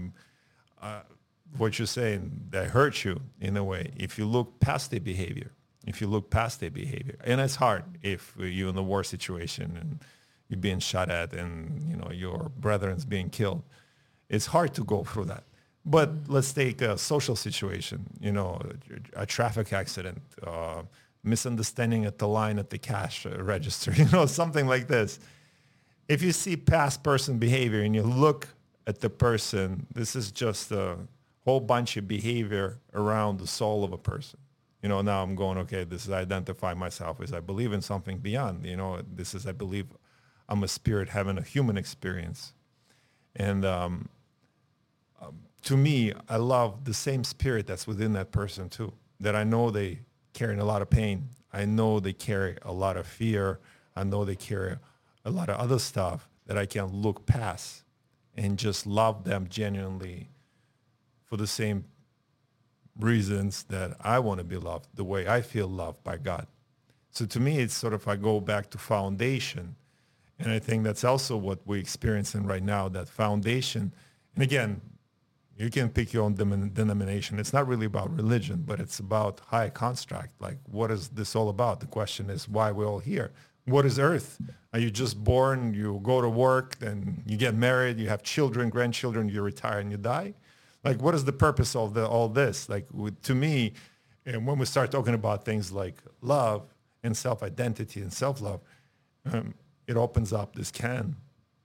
[SPEAKER 1] uh, what you're saying, that hurt you in a way, if you look past their behavior, if you look past their behavior. And it's hard if you're in a war situation and you're being shot at and, you know, your brethren's being killed. It's hard to go through that. But let's take a social situation, you know, a, a traffic accident, uh, misunderstanding at the line at the cash register, you know, something like this. If you see past person behavior and you look at the person, this is just a whole bunch of behavior around the soul of a person. You know, now I'm going, okay, this is identify myself as I believe in something beyond, you know, this is, I believe I'm a spirit having a human experience. And um, um, to me, I love the same spirit that's within that person too, that I know they carry a lot of pain. I know they carry a lot of fear. I know they carry a lot of other stuff that I can look past and just love them genuinely for the same reasons that I want to be loved, the way I feel loved by God. So to me, it's sort of, I go back to foundation. And I think that's also what we're experiencing right now, that foundation. And again, you can pick your own denomination. It's not really about religion, but it's about high construct. Like, what is this all about? The question is why we're all here. What is earth? Are you just born, you go to work, then you get married, you have children, grandchildren, you retire and you die? Like, what is the purpose of the, all this? Like, with, to me, and when we start talking about things like love and self-identity and self-love, um, it opens up this can.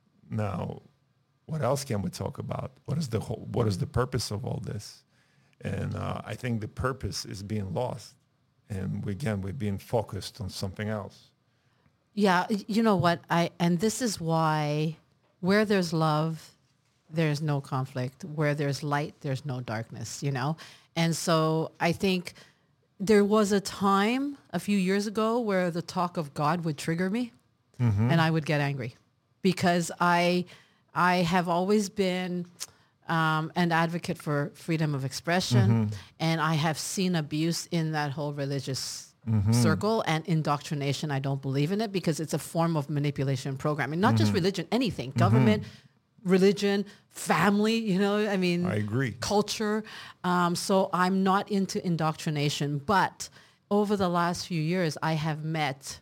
[SPEAKER 1] Now, what else can we talk about? What is the whole, what is the purpose of all this? And uh, I think the purpose is being lost. And we, again, we're being focused on something else.
[SPEAKER 2] Yeah, you know what? I and this is why where there's love, there's no conflict. Where there's light, there's no darkness, you know? And so I think there was a time a few years ago where the talk of God would trigger me, mm-hmm. and I would get angry because I I have always been um, an advocate for freedom of expression, mm-hmm. and I have seen abuse in that whole religious Mm-hmm. circle and indoctrination. I don't believe in it because it's a form of manipulation programming, not mm-hmm. just religion, anything, mm-hmm. government, religion, family, you know, I mean,
[SPEAKER 1] I agree.
[SPEAKER 2] Culture. Um, so I'm not into indoctrination, but over the last few years, I have met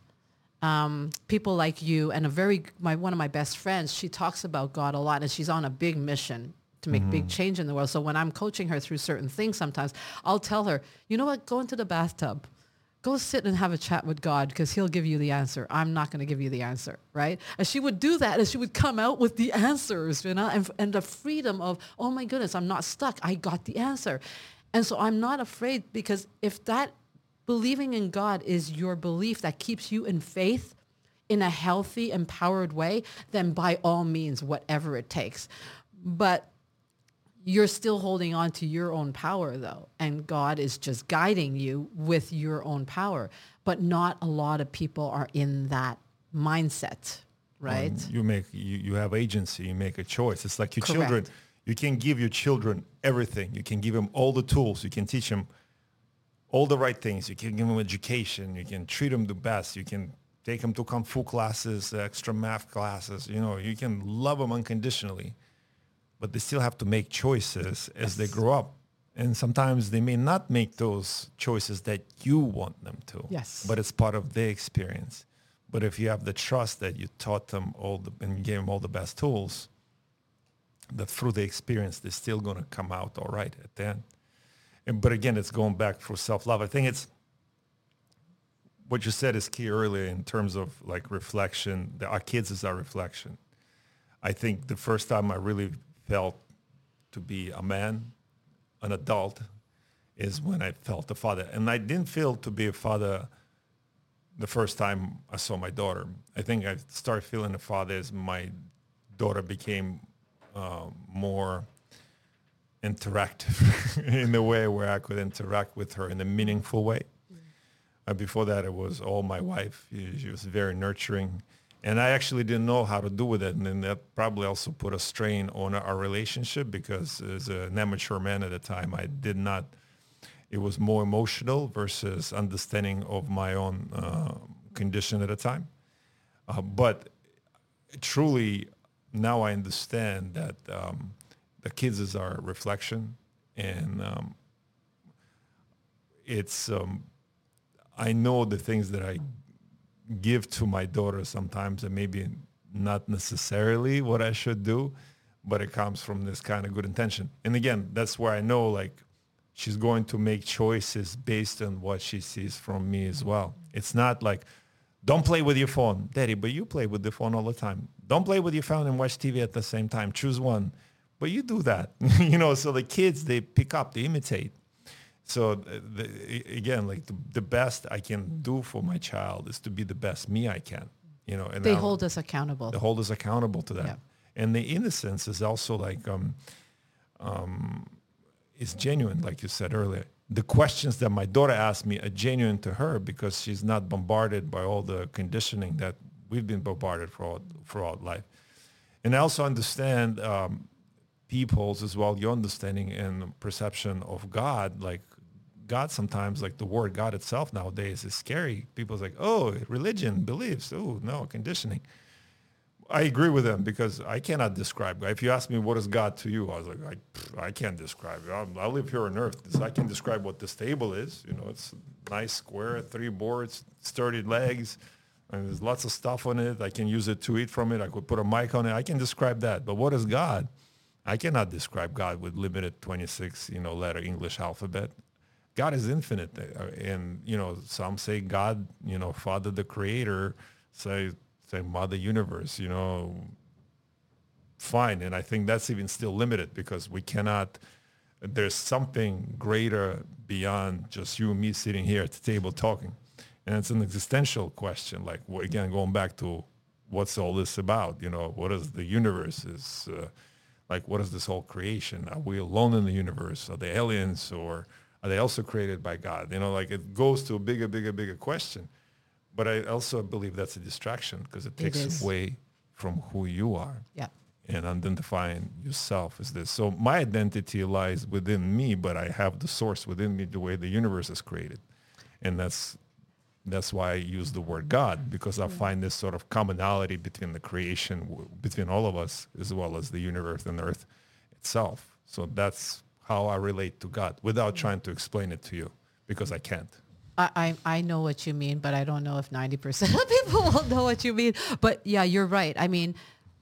[SPEAKER 2] um, people like you and a very, my, one of my best friends, she talks about God a lot and she's on a big mission to make mm-hmm. big change in the world. So when I'm coaching her through certain things, sometimes I'll tell her, you know what, go into the bathtub. Go sit and have a chat with God because he'll give you the answer. I'm not going to give you the answer, right? And she would do that and she would come out with the answers, you know, and, and the freedom of, oh my goodness, I'm not stuck. I got the answer. And so I'm not afraid because if that believing in God is your belief that keeps you in faith in a healthy, empowered way, then by all means, whatever it takes. But you're still holding on to your own power, though, and God is just guiding you with your own power. But not a lot of people are in that mindset, right?
[SPEAKER 1] Um, you make you, you have agency. You make a choice. It's like your
[SPEAKER 2] Correct.
[SPEAKER 1] children. You can give your children everything. You can give them all the tools. You can teach them all the right things. You can give them education. You can treat them the best. You can take them to kung fu classes, extra math classes. You know, you can love them unconditionally. But they still have to make choices as they grow up. And sometimes they may not make those choices that you want them to.
[SPEAKER 2] Yes.
[SPEAKER 1] But it's part of their experience. But if you have the trust that you taught them all the, and gave them all the best tools, that through the experience, they're still going to come out all right at the end. And, but again, it's going back for self-love. I think it's, what you said is key earlier in terms of like reflection. The, our kids is our reflection. I think the first time I really felt to be a man, an adult, is when I felt a father. And I didn't feel to be a father the first time I saw my daughter. I think I started feeling a father as my daughter became uh, more interactive in a way where I could interact with her in a meaningful way. Mm. Uh, before that, it was all my wife. She, she was very nurturing. And I actually didn't know how to do with it. And then that probably also put a strain on our relationship because as an amateur man at the time, I did not, it was more emotional versus understanding of my own uh, condition at the time. Uh, but truly, now I understand that um, the kids is our reflection. And um, it's, um, I know the things that I give to my daughter sometimes and maybe not necessarily what I should do, but it comes from this kind of good intention. And again, that's where I know like she's going to make choices based on what she sees from me as well. It's not like, don't play with your phone, Daddy, but you play with the phone all the time. Don't play with your phone and watch T V at the same time. Choose one. But you do that, you know, so the kids, they pick up, they imitate. So the, again, like the, the best I can do for my child is to be the best me I can, you know. And
[SPEAKER 2] They
[SPEAKER 1] I'll-
[SPEAKER 2] hold us accountable.
[SPEAKER 1] They hold us accountable to that.
[SPEAKER 2] Yeah.
[SPEAKER 1] And the innocence is also like, um, um, is genuine, like you said earlier. The questions that my daughter asked me are genuine to her because she's not bombarded by all the conditioning that we've been bombarded for throughout life. And I also understand um, people's as well, your understanding and perception of God. Like God sometimes, like the word God itself nowadays is scary. People's like, oh, religion, beliefs, oh, no, conditioning. I agree with them because I cannot describe God. If you ask me what is God to you, I was like, I, pff, I can't describe it. I, I live here on earth. So I can describe what this table is. You know, it's nice, square, three boards, sturdy legs, and there's lots of stuff on it. I can use it to eat from it. I could put a mic on it. I can describe that. But what is God? I cannot describe God with limited twenty-six, you know, letter English alphabet. God is infinite. And, you know, some say God, you know, Father the Creator, say, say Mother Universe, you know, fine. And I think that's even still limited because we cannot, there's something greater beyond just you and me sitting here at the table talking. And it's an existential question. Like, well, again, going back to what's all this about? You know, what is the universe? Is uh, like, what is this whole creation? Are we alone in the universe? Are they aliens or are they also created by God? You know, like it goes to a bigger, bigger, bigger question. But I also believe that's a distraction because it takes
[SPEAKER 2] is.
[SPEAKER 1] away from who you are
[SPEAKER 2] Yeah.
[SPEAKER 1] and identifying yourself as this. So my identity lies within me, but I have the source within me the way the universe is created. And that's that's why I use the word God, because I find this sort of commonality between the creation, w- between all of us, as well as the universe and earth itself. So that's how I relate to God without trying to explain it to you, because I can't.
[SPEAKER 2] I, I I know what you mean, but I don't know if ninety percent of people will know what you mean. But yeah, you're right. I mean,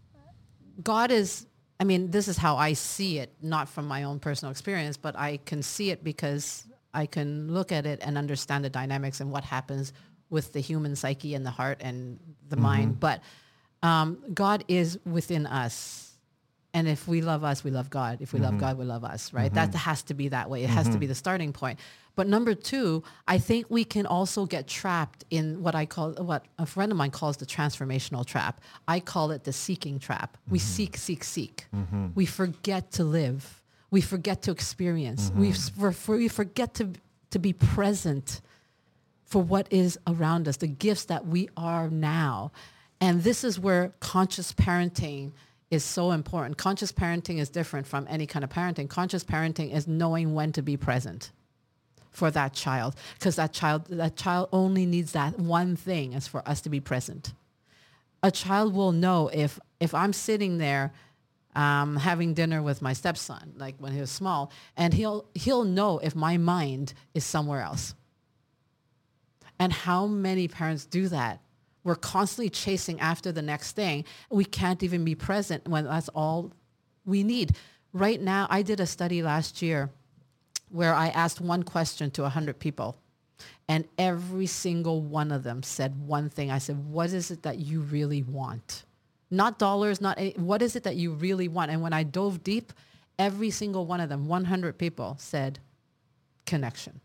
[SPEAKER 2] God is, I mean, this is how I see it, not from my own personal experience, but I can see it because I can look at it and understand the dynamics and what happens with the human psyche and the heart and the mind. But um, God is within us. And if we love us, we love God. If we love God, we love us, right? That has to be that way. It has to be the starting point. But number two, I think we can also get trapped in what I call, what a friend of mine calls the transformational trap. I call it the seeking trap. We seek, seek, seek. We forget to live. We forget to experience. We, f- we forget to, to be present for what is around us, the gifts that we are now. And this is where conscious parenting is so important. Conscious parenting is different from any kind of parenting. Conscious parenting is knowing when to be present for that child, because that child, that child only needs that one thing, is for us to be present. A child will know if, if I'm sitting there um, having dinner with my stepson, like when he was small, and he'll, he'll know if my mind is somewhere else. And how many parents do that? We're constantly chasing after the next thing. We can't even be present when that's all we need. Right now, I did a study last year where I asked one question to one hundred people, and every single one of them said one thing. I said, what is it that you really want? Not dollars, not any, what is it that you really want? And when I dove deep, every single one of them, one hundred people, said connection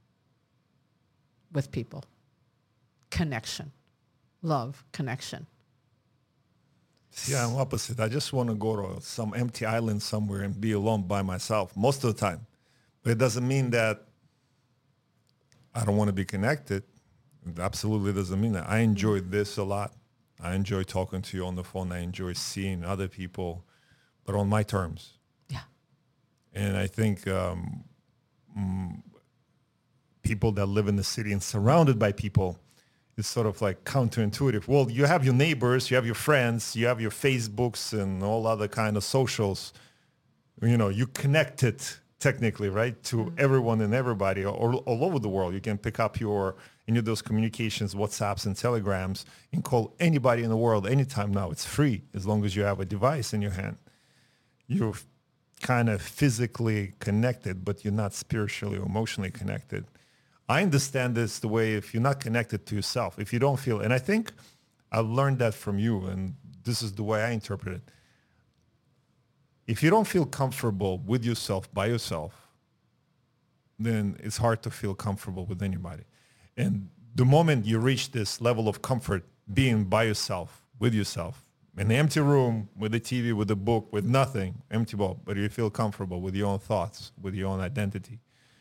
[SPEAKER 2] with people. Connection. Love, connection.
[SPEAKER 1] See, I'm opposite. I just want to go to some empty island somewhere and be alone by myself most of the time. But it doesn't mean that I don't want to be connected. It absolutely doesn't mean that. I enjoy this a lot. I enjoy talking to you on the phone. I enjoy seeing other people, but on my terms.
[SPEAKER 2] Yeah.
[SPEAKER 1] And I think um, mm, people that live in the city and surrounded by people, it's sort of like counterintuitive. Well, you have your neighbors, you have your friends, you have your Facebooks and all other kind of socials. You know, you connected technically, right, to mm-hmm. everyone and everybody all, all over the world. You can pick up your, any of those communications, WhatsApps and Telegrams, and call anybody in the world anytime now. It's free as long as you have a device in your hand. you're kind of physically connected, but you're not spiritually or emotionally connected. I understand this the way if you're not connected to yourself, if you don't feel, and I think I learned that from you, and this is the way I interpret it. If you don't feel comfortable with yourself, by yourself, then it's hard to feel comfortable with anybody. And the moment you reach this level of comfort being by yourself, with yourself, in an empty room, with a T V, with a book, with nothing, empty ball, but you feel comfortable with your own thoughts, with your own identity,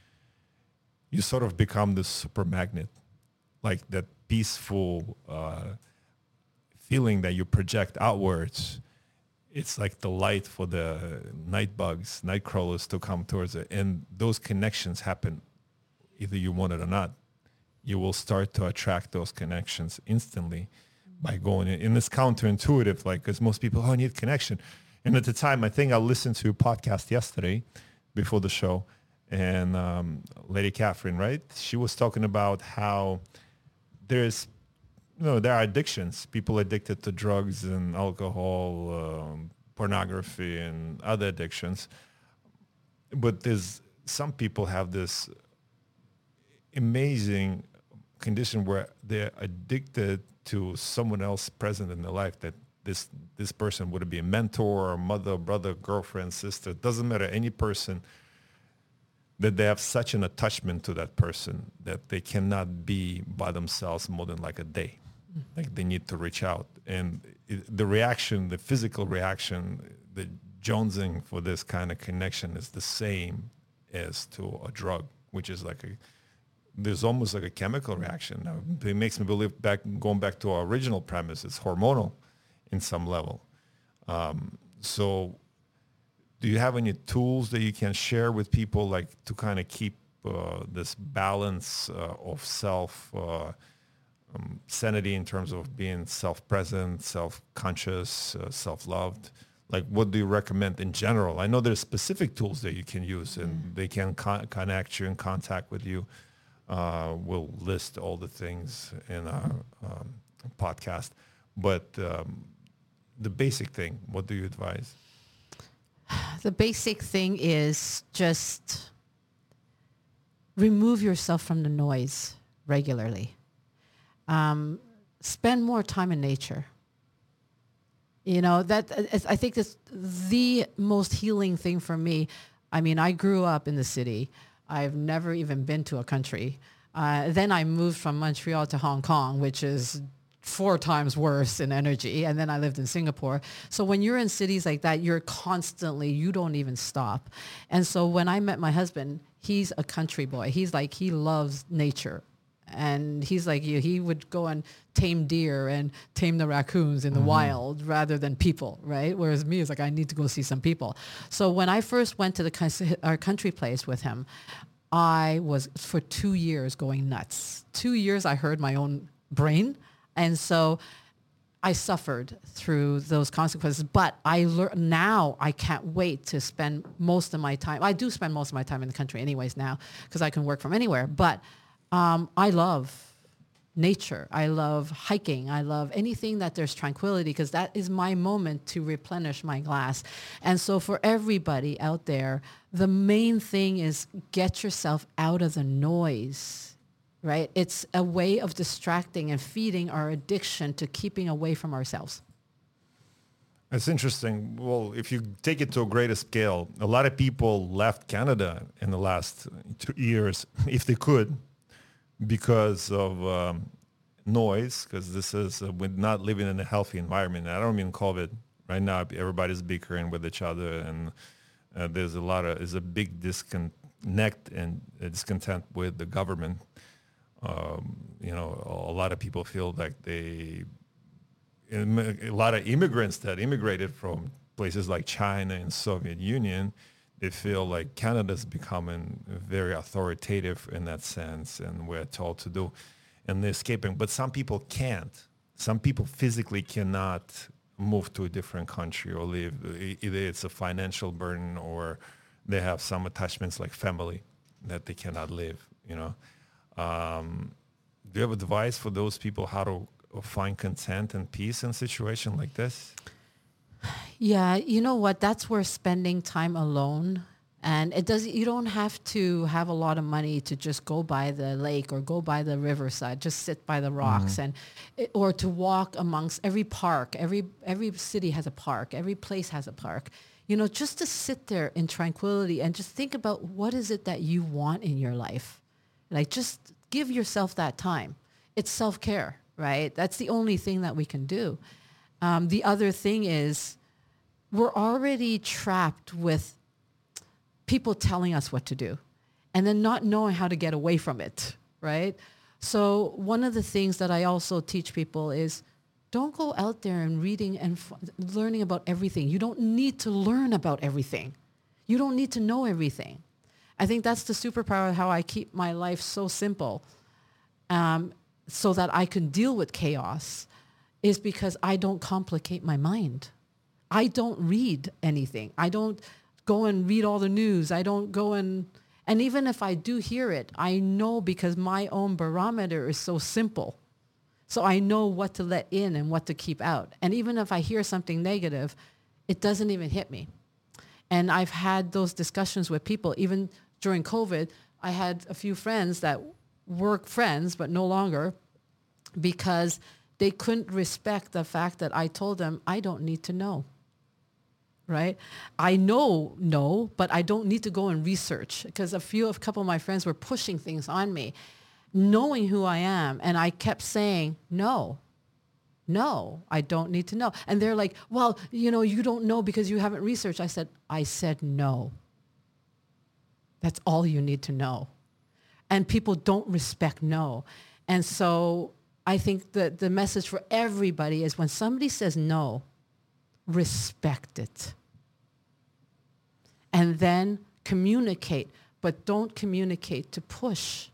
[SPEAKER 1] you sort of become this super magnet, like that peaceful uh, feeling that you project outwards. It's like the light for the night bugs, night crawlers to come towards it. And those connections happen either you want it or not. You will start to attract those connections instantly by going in. And it's counterintuitive, like, because most people, oh, I need connection. And at the time, I think I listened to a podcast yesterday before the show, and um, Lady Catherine, right? She was talking about how there's, you know, there are addictions. People addicted to drugs and alcohol, um, pornography, and other addictions. But there's some people have this amazing condition where they're addicted to someone else present in their life, that this this person would be a mentor or mother, brother, girlfriend, sister. It doesn't matter, any person, that they have such an attachment to that person that they cannot be by themselves more than like a day. Like they need to reach out. And it, the reaction, the physical reaction, the jonesing for this kind of connection is the same as to a drug, which is like a, there's almost like a chemical reaction. Now, it makes me believe, back going back to our original premise, it's hormonal in some level. Um, so do you have any tools that you can share with people, like to kind of keep uh, this balance uh, of self uh, um, sanity in terms of being self-present, self-conscious, uh, self-loved? Like, what do you recommend in general? I know there's specific tools that you can use, and mm. they can con- connect you in contact with you. Uh, we'll list all the things in our um, podcast. But um, the basic thing, what do you advise?
[SPEAKER 2] The basic thing is just remove yourself from the noise regularly. Um, spend more time in nature. You know, that I think that's the most healing thing for me. I mean, I grew up in the city. I've never even been to a country. Uh, then I moved from Montreal to Hong Kong, which is four times worse in energy. And then I lived in Singapore. So when you're in cities like that, you're constantly, you don't even stop. And so when I met my husband, he's a country boy. He's like, he loves nature. And he's like you, he would go and tame deer and tame the raccoons in the mm-hmm. wild rather than people, right? Whereas me, it's like, I need to go see some people. So when I first went to the our country place with him, I was for two years going nuts. Two years I heard my own brain. And so I suffered through those consequences. But I learned now I can't wait to spend most of my time. I do spend most of my time in the country anyways now because I can work from anywhere. But Um, I love nature. I love hiking. I love anything that there's tranquility because that is my moment to replenish my glass. And so for everybody out there, the main thing is get yourself out of the noise, right? It's a way of distracting and feeding our addiction to keeping away from ourselves.
[SPEAKER 1] That's interesting. Well, if you take it to a greater scale, a lot of people left Canada in the last two years, if they could, because of um, noise, because this is uh, we're not living in a healthy environment. I don't mean COVID. Right now, everybody's bickering with each other, and uh, there's a lot of there's a big disconnect and uh, discontent with the government. Um, you know, a lot of people feel like they, a lot of immigrants that immigrated from places like China and Soviet Union, they feel like Canada's becoming very authoritative in that sense, and we're told to do, and they're escaping. But some people can't. Some people physically cannot move to a different country or live. Either it's a financial burden or they have some attachments like family that they cannot live, you know. Um, do you have advice for those people how to find content and peace in a situation like this?
[SPEAKER 2] Yeah, you know what? That's where spending time alone, and it does. You don't have to have a lot of money to just go by the lake or go by the riverside. Just sit by the rocks, mm-hmm. and it, or to walk amongst every park. Every every city has a park. Every place has a park. You know, just to sit there in tranquility and just think about what is it that you want in your life. Like, just give yourself that time. It's self-care, right? That's the only thing that we can do. Um, the other thing is, we're already trapped with people telling us what to do and then not knowing how to get away from it, right? So one of the things that I also teach people is, don't go out there and reading and f- learning about everything. You don't need to learn about everything. You don't need to know everything. I think that's the superpower, how I keep my life so simple, um, so that I can deal with chaos, is because I don't complicate my mind. I don't read anything. I don't go and read all the news. I don't go and, and even if I do hear it, I know because my own barometer is so simple. So I know what to let in and what to keep out. And even if I hear something negative, it doesn't even hit me. And I've had those discussions with people. Even during COVID, I had a few friends that were friends, but no longer, because they couldn't respect the fact that I told them, I don't need to know. Right? I know, no, but I don't need to go and research, because a few, a couple of my friends were pushing things on me, knowing who I am. And I kept saying, no, no, I don't need to know. And they're like, well, you know, you don't know because you haven't researched. I said, I said, no. That's all you need to know. And people don't respect no. And so I think that the message for everybody is, when somebody says no, respect it. And then communicate, but don't communicate to push.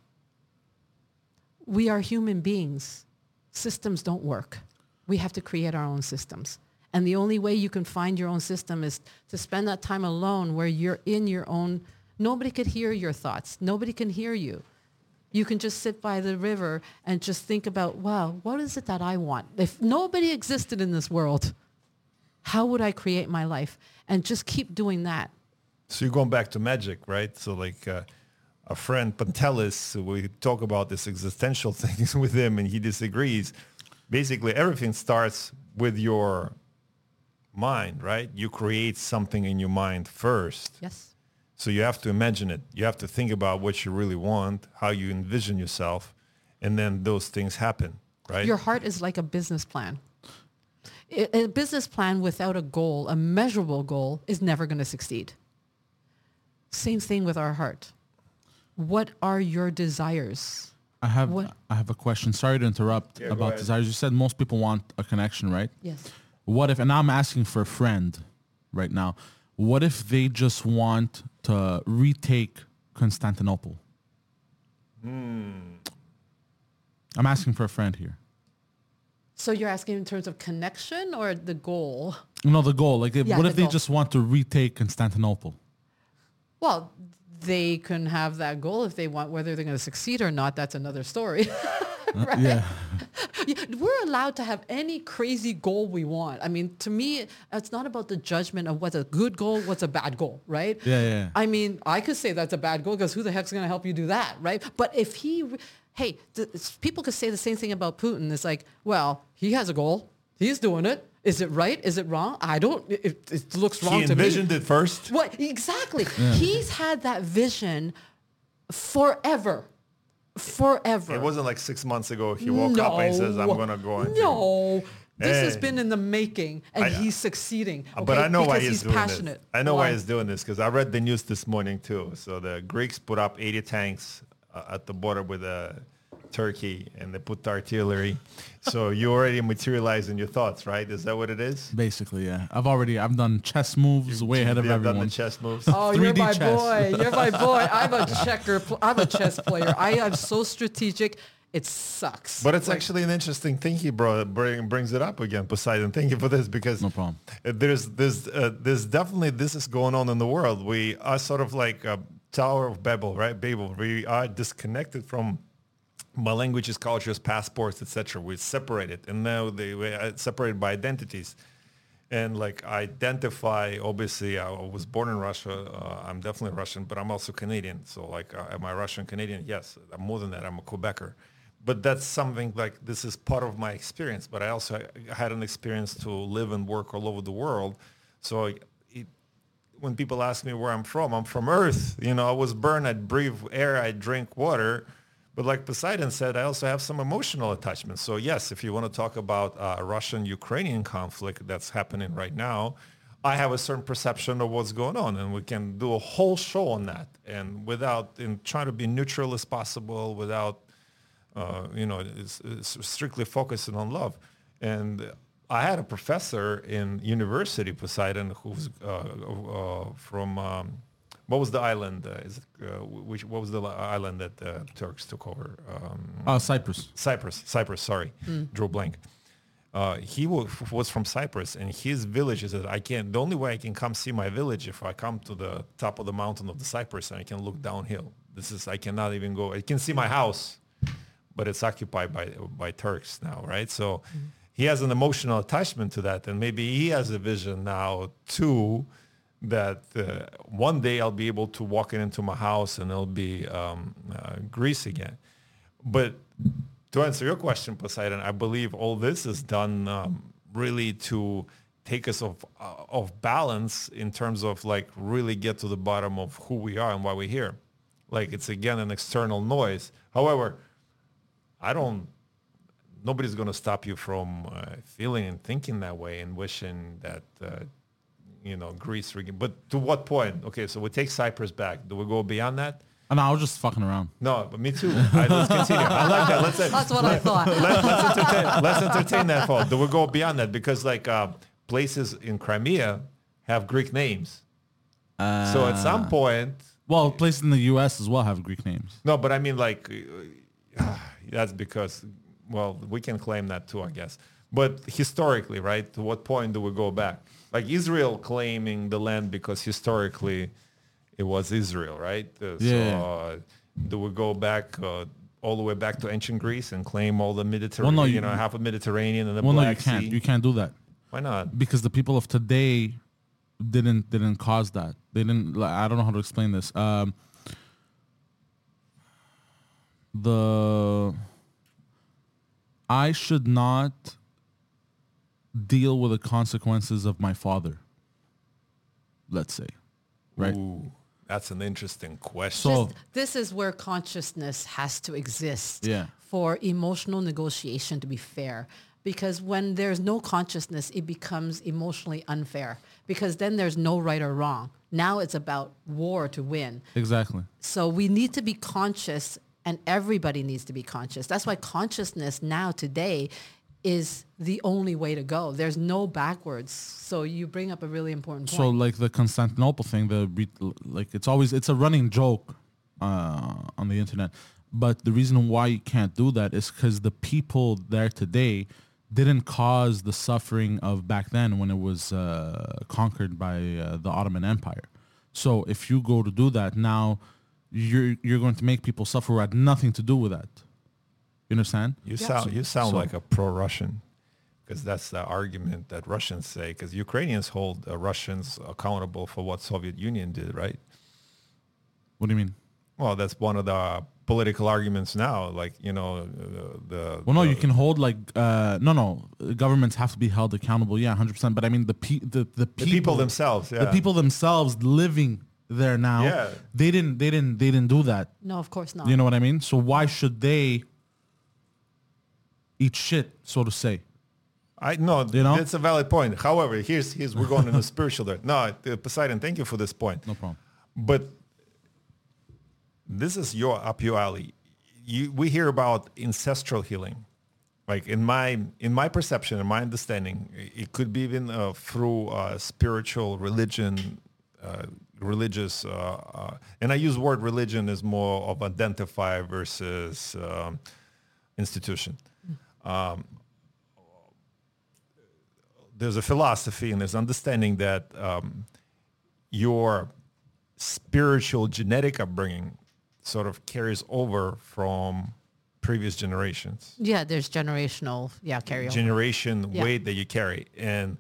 [SPEAKER 2] We are human beings. Systems don't work. We have to create our own systems. And the only way you can find your own system is to spend that time alone, where you're in your own, nobody could hear your thoughts. Nobody can hear you. You can just sit by the river and just think about, wow, what is it that I want? If nobody existed in this world, how would I create my life? And just keep doing that.
[SPEAKER 1] So you're going back to magic, right? So like uh, a friend, Pantelis, we talk about this existential things with him and he disagrees. Basically, everything starts with your mind, right? You create something in your mind first.
[SPEAKER 2] Yes.
[SPEAKER 1] So you have to imagine it. You have to think about what you really want, how you envision yourself, and then those things happen, right?
[SPEAKER 2] Your heart is like a business plan. A business plan without a goal, a measurable goal, is never going to succeed. Same thing with our heart. What are your desires?
[SPEAKER 3] I have
[SPEAKER 2] What?
[SPEAKER 3] I have a question. Sorry to interrupt
[SPEAKER 1] Yeah, go
[SPEAKER 3] about
[SPEAKER 1] ahead.
[SPEAKER 3] desires. You said most people want a connection, right?
[SPEAKER 2] Yes.
[SPEAKER 3] What if, and I'm asking for a friend right now, what if they just want to retake Constantinople?
[SPEAKER 1] Hmm.
[SPEAKER 3] I'm asking for a friend here.
[SPEAKER 2] So you're asking in terms of connection or the goal?
[SPEAKER 3] No, the goal. Like, if,
[SPEAKER 2] Yeah,
[SPEAKER 3] what
[SPEAKER 2] the
[SPEAKER 3] if they
[SPEAKER 2] goal.
[SPEAKER 3] just want to retake Constantinople?
[SPEAKER 2] Well, they can have that goal if they want. Whether they're going to succeed or not, that's another story. Right?
[SPEAKER 3] Yeah.
[SPEAKER 2] Yeah, we're allowed to have any crazy goal we want. I mean, to me, it's not about the judgment of what's a good goal, what's a bad goal, right?
[SPEAKER 3] Yeah, yeah.
[SPEAKER 2] I mean, I could say that's a bad goal because who the heck's going to help you do that, right? But if he, hey, th- people could say the same thing about Putin. It's like, well, he has a goal. He's doing it. Is it right? Is it wrong? I don't, it, it looks wrong
[SPEAKER 1] He
[SPEAKER 2] to me.
[SPEAKER 1] envisioned it first.
[SPEAKER 2] What? Exactly. He's had that vision forever. Forever.
[SPEAKER 1] It wasn't like six months ago he woke up and he says, I'm going to go and
[SPEAKER 2] No. This has
[SPEAKER 1] Hey.
[SPEAKER 2] been in the making, and
[SPEAKER 1] I-
[SPEAKER 2] he's succeeding.
[SPEAKER 1] But
[SPEAKER 2] okay?
[SPEAKER 1] I know why
[SPEAKER 2] Because
[SPEAKER 1] he's,
[SPEAKER 2] he's
[SPEAKER 1] doing
[SPEAKER 2] passionate.
[SPEAKER 1] this. I know why,
[SPEAKER 2] Why?
[SPEAKER 1] he's doing this because I read the news this morning too. So the Greeks put up eighty tanks uh, at the border with uh, Turkey, and they put artillery. So you already materializing your thoughts, right? Is that what it is?
[SPEAKER 3] Basically, yeah. I've already, I've done chess moves way ahead of
[SPEAKER 1] You have done
[SPEAKER 3] everyone.
[SPEAKER 1] the chess moves.
[SPEAKER 2] Oh, you're
[SPEAKER 3] three D
[SPEAKER 2] my
[SPEAKER 3] chess.
[SPEAKER 2] boy. You're my boy. I'm a checker. Pl- I'm a chess player. I am so strategic. It sucks.
[SPEAKER 1] But it's
[SPEAKER 2] Like,
[SPEAKER 1] actually an interesting thing he brought, bring, brings it up again, Poseidon. Thank you for this because
[SPEAKER 3] No problem.
[SPEAKER 1] there's there's uh, there's definitely this is going on in the world. We are sort of like a Tower of Babel, right? Babel. We are disconnected from my languages, cultures, passports, et cetera. We're separated, and now they we're separated by identities. and like identify, obviously I was born in Russia. Uh, I'm definitely Russian, but I'm also Canadian. So like, uh, am I Russian Canadian? Yes. I'm more than that. I'm a Quebecer. But that's something like, this is part of my experience. But I also had an experience to live and work all over the world. So it, when people ask me where I'm from, I'm from Earth. You know, I was born, I breathe air, I drink water. But like Poseidon said, I also have some emotional attachments. So yes, if you want to talk about uh, Russian-Ukrainian conflict that's happening right now, I have a certain perception of what's going on, and we can do a whole show on that. And without, in trying to be neutral as possible, without, uh, you know, it's, it's strictly focusing on love. And I had a professor in university, Poseidon, who's uh, uh, from. Um, What was the island? Uh, is it, uh, which, what was the island that uh, Turks took over? Um,
[SPEAKER 3] Uh, Cyprus.
[SPEAKER 1] Cyprus. Cyprus. Sorry,
[SPEAKER 2] Mm.
[SPEAKER 1] drew blank. Uh, he w- was from Cyprus, and his village is that I can't. The only way I can come see my village if I come to the top of the mountain of the Cyprus and I can look downhill. This is I cannot even go. I can see my house, but it's occupied by by Turks now, right? So mm. he has an emotional attachment to that, and maybe he has a vision now too. That uh, one day I'll be able to walk into my house and it'll be um, uh, Greece again. But to answer your question, Poseidon, I believe all this is done um, really to take us off, uh, off balance in terms of like really get to the bottom of who we are and why we're here. Like it's again an external noise. However, I don't, nobody's going to stop you from uh, feeling and thinking that way and wishing that uh, you know, Greece. But to what point? Okay, so we take Cyprus back. Do we go beyond that?
[SPEAKER 3] And I was just fucking around.
[SPEAKER 1] No, but me too. All right, let's continue. I like that. Let's,
[SPEAKER 2] That's what I thought.
[SPEAKER 1] Let, let's, entertain, let's entertain that thought. Do we go beyond that? Because like uh, places in Crimea have Greek names. Uh, so at some point...
[SPEAKER 3] Well, places in the U S as well have Greek names.
[SPEAKER 1] No, but I mean like, uh, that's because, well, we can claim that too, I guess. But historically, right, to what point do we go back? Like Israel claiming the land because historically it was Israel, right? Uh,
[SPEAKER 3] yeah.
[SPEAKER 1] So uh, do we go back uh, all the way back to ancient Greece and claim all the Mediterranean, well, no, you, you know, half of Mediterranean and the
[SPEAKER 3] well,
[SPEAKER 1] Black
[SPEAKER 3] no, you can't.
[SPEAKER 1] Sea?
[SPEAKER 3] You can't do that.
[SPEAKER 1] Why not?
[SPEAKER 3] Because the people of today didn't didn't cause that. They didn't. Like, I don't know how to explain this. Um, the I should not deal with the consequences of my father, let's say, right?
[SPEAKER 1] Ooh, that's an interesting question.
[SPEAKER 3] So
[SPEAKER 2] this, this is where consciousness has to exist
[SPEAKER 3] yeah.
[SPEAKER 2] for emotional negotiation to be fair. Because when there's no consciousness, it becomes emotionally unfair. Because then there's no right or wrong. Now it's about war to win.
[SPEAKER 3] Exactly.
[SPEAKER 2] So we need to be conscious, and everybody needs to be conscious. That's why consciousness now today is the only way to go. There's no backwards. So you bring up a really important point.
[SPEAKER 3] So like the Constantinople thing, the like it's always it's a running joke uh, on the internet. But the reason why you can't do that is because the people there today didn't cause the suffering of back then when it was uh, conquered by uh, the Ottoman Empire. So if you go to do that now, you're you're going to make people suffer who had nothing to do with that. You understand?
[SPEAKER 1] You
[SPEAKER 2] yeah.
[SPEAKER 1] sound you sound
[SPEAKER 3] So,
[SPEAKER 1] like a pro-Russian, because that's the argument that Russians say. Because Ukrainians hold uh, Russians accountable for what Soviet Union did, right?
[SPEAKER 3] What do you mean?
[SPEAKER 1] Well, that's one of the political arguments now. Like you know, uh, the
[SPEAKER 3] well, no,
[SPEAKER 1] the,
[SPEAKER 3] you can hold like uh, no, no. Governments have to be held accountable. Yeah, one hundred percent. But I mean the pe- the the people,
[SPEAKER 1] the people themselves. Yeah.
[SPEAKER 3] the people themselves living there now.
[SPEAKER 1] Yeah.
[SPEAKER 3] They didn't. They didn't. They didn't do that.
[SPEAKER 2] no, of course not.
[SPEAKER 3] You know what I mean? So why should they eat shit, so to say?
[SPEAKER 1] I no,
[SPEAKER 3] You know?
[SPEAKER 1] that's a valid point. However, here's here's we're going in the spiritual there. No, uh, Poseidon, thank you for this point.
[SPEAKER 3] No problem.
[SPEAKER 1] But this is your up your alley. You, we hear about ancestral healing. Like in my in my perception, in my understanding, it could be even uh, through uh, spiritual religion, uh, religious, uh, uh, and I use word religion as more of identify versus um, institution. Um, there's a philosophy and there's understanding that um, your spiritual genetic upbringing sort of carries over from previous generations.
[SPEAKER 2] Yeah, there's generational, yeah, carryover.
[SPEAKER 1] Generation
[SPEAKER 2] Yeah.
[SPEAKER 1] weight that you carry. And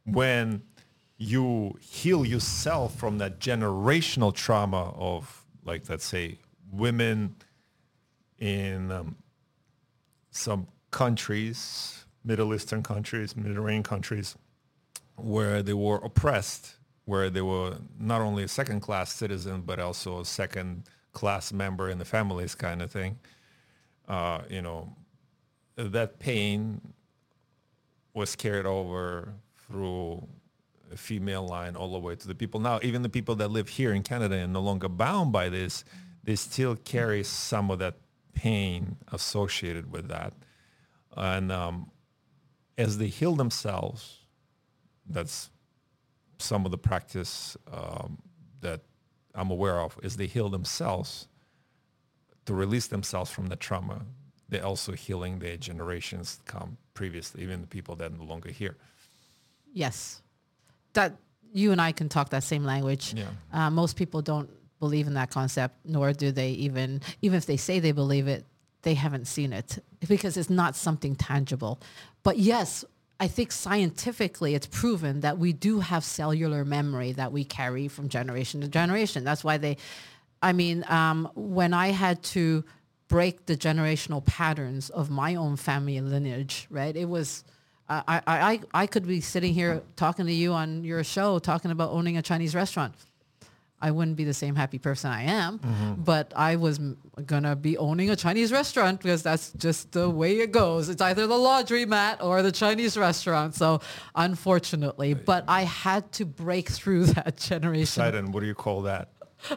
[SPEAKER 1] when you heal yourself from that generational trauma of, like, let's say, women in um, some countries, Middle Eastern countries, Mediterranean countries, where they were oppressed, where they were not only a second-class citizen, but also a second-class member in the families kind of thing. Uh, you know, that pain was carried over through a female line all the way to the people now. Even the people that live here in Canada and no longer bound by this, they still carry some of that pain associated with that. And um, as they heal themselves, that's some of the practice um, that I'm aware of, is they heal themselves to release themselves from the trauma. They're also healing their generations come previously, even the people that are no longer here.
[SPEAKER 2] Yes. That you and I can talk that same language.
[SPEAKER 1] Yeah.
[SPEAKER 2] Uh, most people don't believe in that concept, nor do they even, even if they say they believe it, they haven't seen it because it's not something tangible. But yes, I think scientifically it's proven that we do have cellular memory that we carry from generation to generation. That's why they, I mean, um, when I had to break the generational patterns of my own family lineage, right? It was, uh, I, I, I could be sitting here talking to you on your show, talking about owning a Chinese restaurant. I wouldn't be the same happy person I am, mm-hmm. but I was m- gonna be owning a Chinese restaurant because that's just the way it goes. It's either the laundromat or the Chinese restaurant. So unfortunately, but I had to break through that generation.
[SPEAKER 1] Poseidon, what do you call that?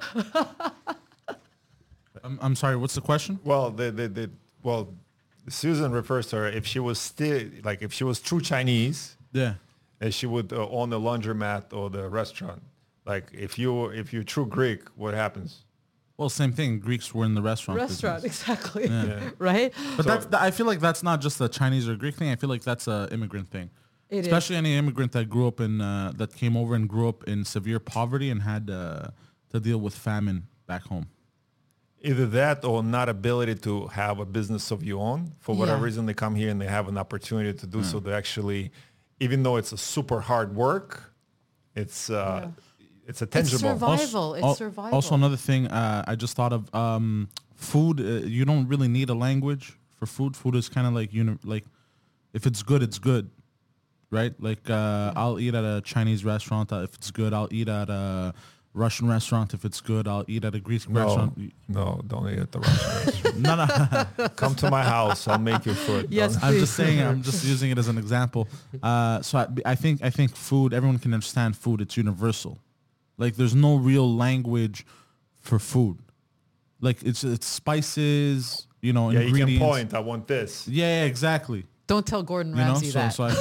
[SPEAKER 3] I'm, I'm sorry, what's the question?
[SPEAKER 1] Well, the, the, the, well, Susan refers to her, if she was still, like if she was true Chinese,
[SPEAKER 3] Yeah.
[SPEAKER 1] and she would uh, own the laundromat or the restaurant. Like if you if you're true Greek, what happens?
[SPEAKER 3] Well, same thing. Greeks were in the restaurant
[SPEAKER 2] Restaurant,
[SPEAKER 3] business.
[SPEAKER 2] exactly.
[SPEAKER 1] Yeah.
[SPEAKER 2] Right?
[SPEAKER 3] But
[SPEAKER 1] So-
[SPEAKER 3] that's, that, I feel like that's not just a Chinese or Greek thing. I feel like that's a immigrant thing.
[SPEAKER 2] It
[SPEAKER 3] Especially
[SPEAKER 2] is.
[SPEAKER 3] any immigrant that grew up in, uh, that came over and grew up in severe poverty and had uh, to deal with famine back home.
[SPEAKER 1] Either that or not ability to have a business of your own. For whatever
[SPEAKER 2] Yeah.
[SPEAKER 1] reason, they come here and they have an opportunity to do so. They actually, even though it's a super hard work, it's uh,
[SPEAKER 2] Yeah.
[SPEAKER 1] it's a
[SPEAKER 2] It's
[SPEAKER 1] tangible.
[SPEAKER 2] survival. It's
[SPEAKER 3] al-
[SPEAKER 2] survival.
[SPEAKER 3] Also, another thing uh, I just thought of, um, food. Uh, you don't really need a language for food. Food is kind of like uni- like if it's good, it's good, right? Like uh, I'll eat at a Chinese restaurant. Uh, if it's good, I'll eat at a Russian restaurant. If it's good, I'll eat at a Greek
[SPEAKER 1] No,
[SPEAKER 3] restaurant.
[SPEAKER 1] no, don't eat at the restaurant.
[SPEAKER 3] No, no.
[SPEAKER 1] Come to my house. I'll make you food.
[SPEAKER 2] Yes,
[SPEAKER 1] Don't-
[SPEAKER 3] I'm
[SPEAKER 2] Please.
[SPEAKER 3] just saying. I'm just using it as an example. Uh, so I, I think I think food. Everyone can understand food. It's universal. Like there's no real language for food. Like it's it's spices. You know,
[SPEAKER 1] Yeah, you
[SPEAKER 3] ingredients.
[SPEAKER 1] can point. I want this.
[SPEAKER 3] Yeah, yeah, exactly.
[SPEAKER 2] Don't tell Gordon
[SPEAKER 3] You know,
[SPEAKER 2] Ramsay
[SPEAKER 3] so
[SPEAKER 2] that.
[SPEAKER 3] so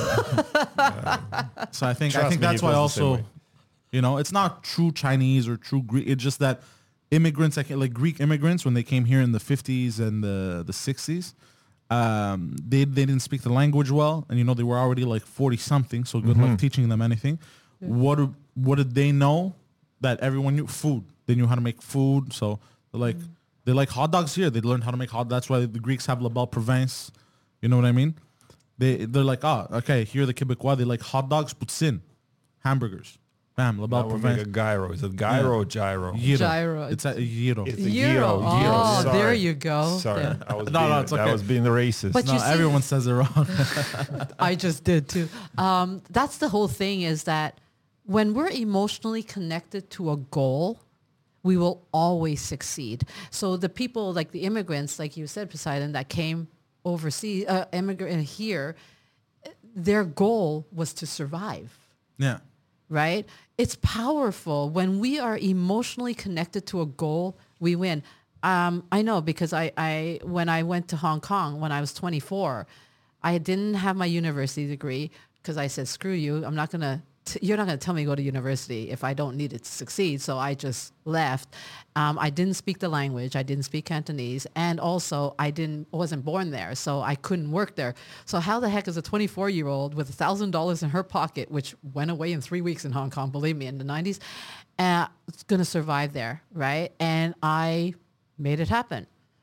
[SPEAKER 3] I, so I think I
[SPEAKER 1] Trust
[SPEAKER 3] think
[SPEAKER 1] me,
[SPEAKER 3] that's
[SPEAKER 1] he
[SPEAKER 3] why
[SPEAKER 1] feels the same
[SPEAKER 3] also,
[SPEAKER 1] way.
[SPEAKER 3] you know, it's not true Chinese or true Greek. It's just that immigrants, like like Greek immigrants, when they came here in the fifties and the the sixties, um, they they didn't speak the language well, and you know they were already like forty something. So good
[SPEAKER 1] Mm-hmm.
[SPEAKER 3] luck teaching them anything. What do- what did they know that everyone knew? Food. They knew how to make food. So they're like they like hot dogs here. They learned how to make hot. That's why the Greeks have La Belle Province. You know what I mean? They they're like, oh, okay, here the Quebecois, they like hot dogs, poutine, hamburgers. Bam, La
[SPEAKER 1] I
[SPEAKER 3] Belle
[SPEAKER 1] will make
[SPEAKER 3] Province.
[SPEAKER 1] a gyro. Is it gyro
[SPEAKER 3] Yeah.
[SPEAKER 1] or gyro?
[SPEAKER 3] Gyro.
[SPEAKER 2] Gyro.
[SPEAKER 3] It's a gyro.
[SPEAKER 1] It's a
[SPEAKER 2] Gyro.
[SPEAKER 1] gyro.
[SPEAKER 2] Oh,
[SPEAKER 1] gyro. Sorry.
[SPEAKER 2] there you go.
[SPEAKER 1] Sorry,
[SPEAKER 2] Yeah.
[SPEAKER 1] I was
[SPEAKER 3] No,
[SPEAKER 1] being,
[SPEAKER 3] no, it's
[SPEAKER 1] I
[SPEAKER 3] okay.
[SPEAKER 1] was being racist.
[SPEAKER 2] But
[SPEAKER 3] No,
[SPEAKER 2] you see-
[SPEAKER 3] everyone says it wrong.
[SPEAKER 2] I just did too. Um, that's the whole thing is that when we're emotionally connected to a goal, we will always succeed. So the people like the immigrants, like you said, Poseidon, that came overseas, uh, immigrant here, their goal was to survive.
[SPEAKER 3] Yeah.
[SPEAKER 2] Right? It's powerful. When we are emotionally connected to a goal, we win. Um, I know because I, I, when I went to Hong Kong when I was twenty-four, I didn't have my university degree because I said, screw you. I'm not going to, you're not going to tell me to go to university if I don't need it to succeed. So I just left. Um, I didn't speak the language. I didn't speak Cantonese. And also I didn't, wasn't born there. So I couldn't work there. So how the heck is a twenty-four year old with a thousand dollars in her pocket, which went away in three weeks in Hong Kong, believe me, in the nineties, uh, going to survive there. Right. And I made it happen.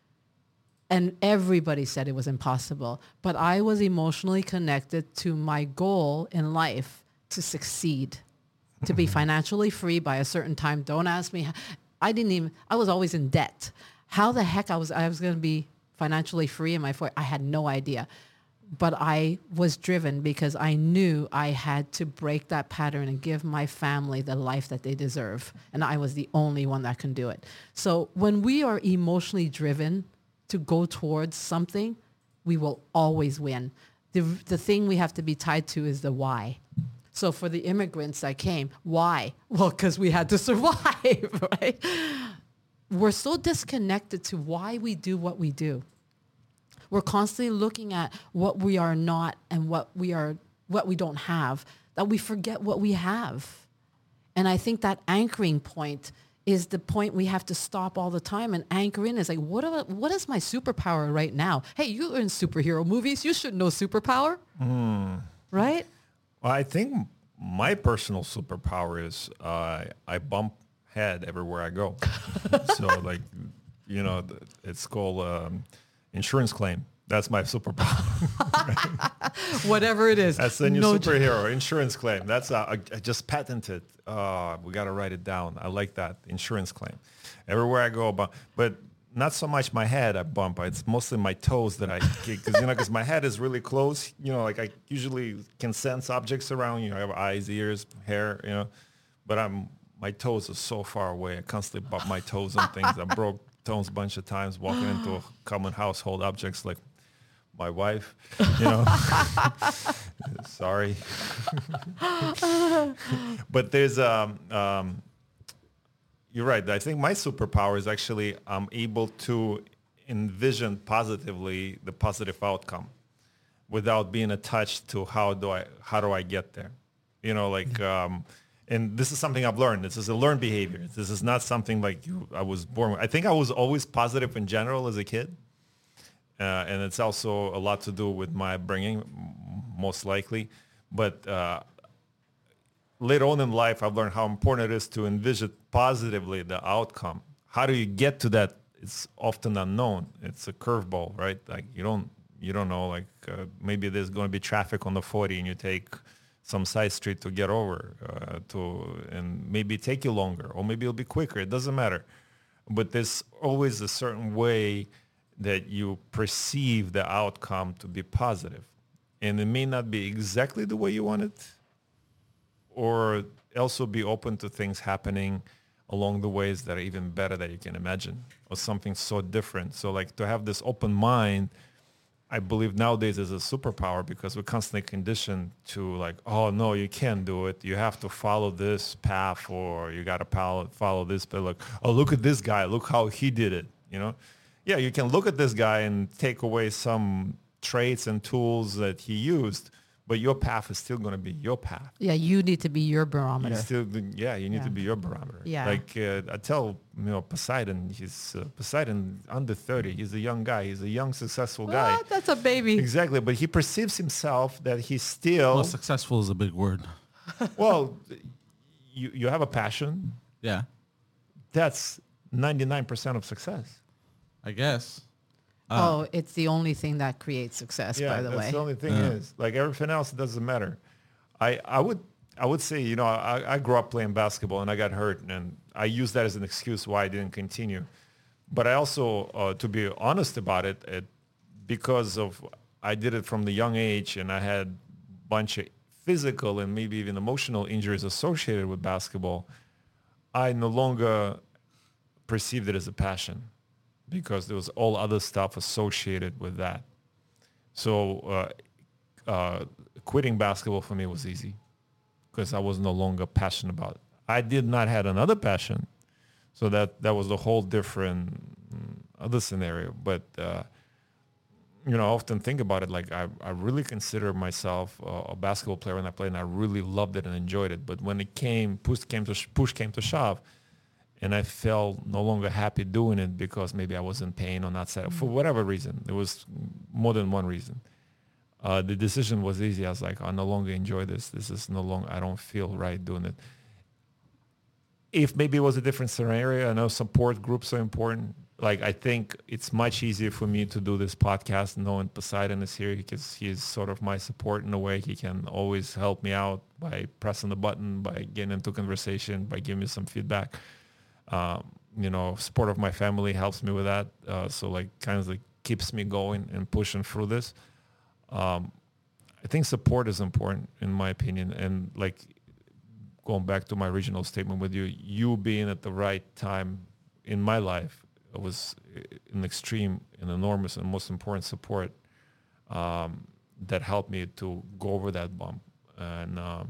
[SPEAKER 2] And everybody said it was impossible. But I was emotionally connected to my goal in life to succeed, to be financially free by a certain time. Don't ask me. I didn't even, I was always in debt. How the heck I was, I was going to be financially free in my forties, I had no idea. But I was driven because I knew I had to break that pattern and give my family the life that they deserve. And I was the only one that can do it. So when we are emotionally driven to go towards something, we will always win. The, the thing we have to be tied to is the why. So for the immigrants that came, why? Well, because we had to survive, right? We're so disconnected to why we do what we do. We're constantly looking at what we are not and what we are, what we don't have, that we forget what we have. And I think that anchoring point is the point we have to stop all the time and anchor in. Is like, what, are, what is my superpower right now? Hey, you're in superhero movies. You should know superpower, mm. right?
[SPEAKER 1] Well, I think my personal superpower is uh, I bump head everywhere I go. So like, you know, it's called um, insurance claim. That's my superpower.
[SPEAKER 2] Whatever it is.
[SPEAKER 1] That's the new
[SPEAKER 2] no
[SPEAKER 1] superhero, insurance claim. That's uh, I, I just patented. Uh, we got to write it down. I like that, insurance claim. Everywhere I go, but, but not so much my head I bump. It's mostly my toes that I kick. Because, you know, because my head is really close. You know, like I usually can sense objects around. You know, I have eyes, ears, hair, you know. But I'm my toes are so far away. I constantly bump my toes on things. I broke tones a bunch of times walking into common household objects like my wife, you know. Sorry. But there's, um, um, you're right. I think my superpower is actually I'm able to envision positively the positive outcome without being attached to how do I, how do I get there? You know, like, um, and this is something I've learned. This is a learned behavior. This is not something like you, I was born with. I think I was always positive in general as a kid. Uh, and it's also a lot to do with my upbringing, most likely. But uh, later on in life, I've learned how important it is to envision positively the outcome. How do you get to that? It's often unknown. It's a curveball, right? Like you don't, you don't know. Like uh, maybe there's going to be traffic on the forty, and you take some side street to get over, uh, to, and maybe take you longer, or maybe it'll be quicker. It doesn't matter. But there's always a certain way that you perceive the outcome to be positive. And it may not be exactly the way you want it, or also be open to things happening along the ways that are even better that you can imagine, or something so different. So like to have this open mind, I believe nowadays is a superpower because we're constantly conditioned to like, oh no, you can't do it. You have to follow this path, or you got to follow, follow this. But look, oh, look at this guy. Look how he did it, you know? Yeah, you can look at this guy and take away some traits and tools that he used, but your path is still going to be your path.
[SPEAKER 2] Yeah, you need to be your barometer.
[SPEAKER 1] You still, yeah, you need
[SPEAKER 2] Yeah.
[SPEAKER 1] to be your barometer.
[SPEAKER 2] Yeah.
[SPEAKER 1] Like uh, I tell, you know, Poseidon, he's uh, Poseidon under thirty. He's a young guy. He's a young, successful guy.
[SPEAKER 2] What? That's a baby.
[SPEAKER 1] Exactly, but he perceives himself that he's still
[SPEAKER 3] Well, successful is a big word.
[SPEAKER 1] well. You you have a passion.
[SPEAKER 3] Yeah,
[SPEAKER 1] That's ninety-nine percent of success.
[SPEAKER 3] I guess.
[SPEAKER 2] Oh, it's the only thing that creates success,
[SPEAKER 1] Yeah,
[SPEAKER 2] by the
[SPEAKER 1] that's
[SPEAKER 2] way.
[SPEAKER 1] the only thing
[SPEAKER 3] Yeah.
[SPEAKER 1] is like everything else doesn't matter. I, I would I would say, you know, I, I grew up playing basketball and I got hurt, and I use that as an excuse why I didn't continue. But I also, uh, to be honest about it, it, because of I did it from the young age, and I had a bunch of physical and maybe even emotional injuries associated with basketball, I no longer perceived it as a passion, because there was all other stuff associated with that. So uh, uh, quitting basketball for me was easy because I was no longer passionate about it. I did not have another passion, so that, that was a whole different mm, other scenario. But, uh, you know, I often think about it like I, I really consider myself a, a basketball player when I played, and I really loved it and enjoyed it. But when it came, push came to, sh- push came to shove, and I felt no longer happy doing it because maybe I was in pain or not set up for whatever reason. There was more than one reason. Uh, the decision was easy. I was like, I no longer enjoy this. This is no longer, I don't feel right doing it. If maybe it was a different scenario, I know support groups are important. like I think it's much easier for me to do this podcast knowing Poseidon is here because he's sort of my support in a way. He can always help me out by pressing the button, by getting into conversation, by giving me some feedback. Um, you know, support of my family helps me with that. Uh, so like kind of like keeps me going and pushing through this. Um, I think support is important in my opinion. And like going back to my original statement with you, you being at the right time in my life was an extreme and enormous and most important support um, that helped me to go over that bump. And um,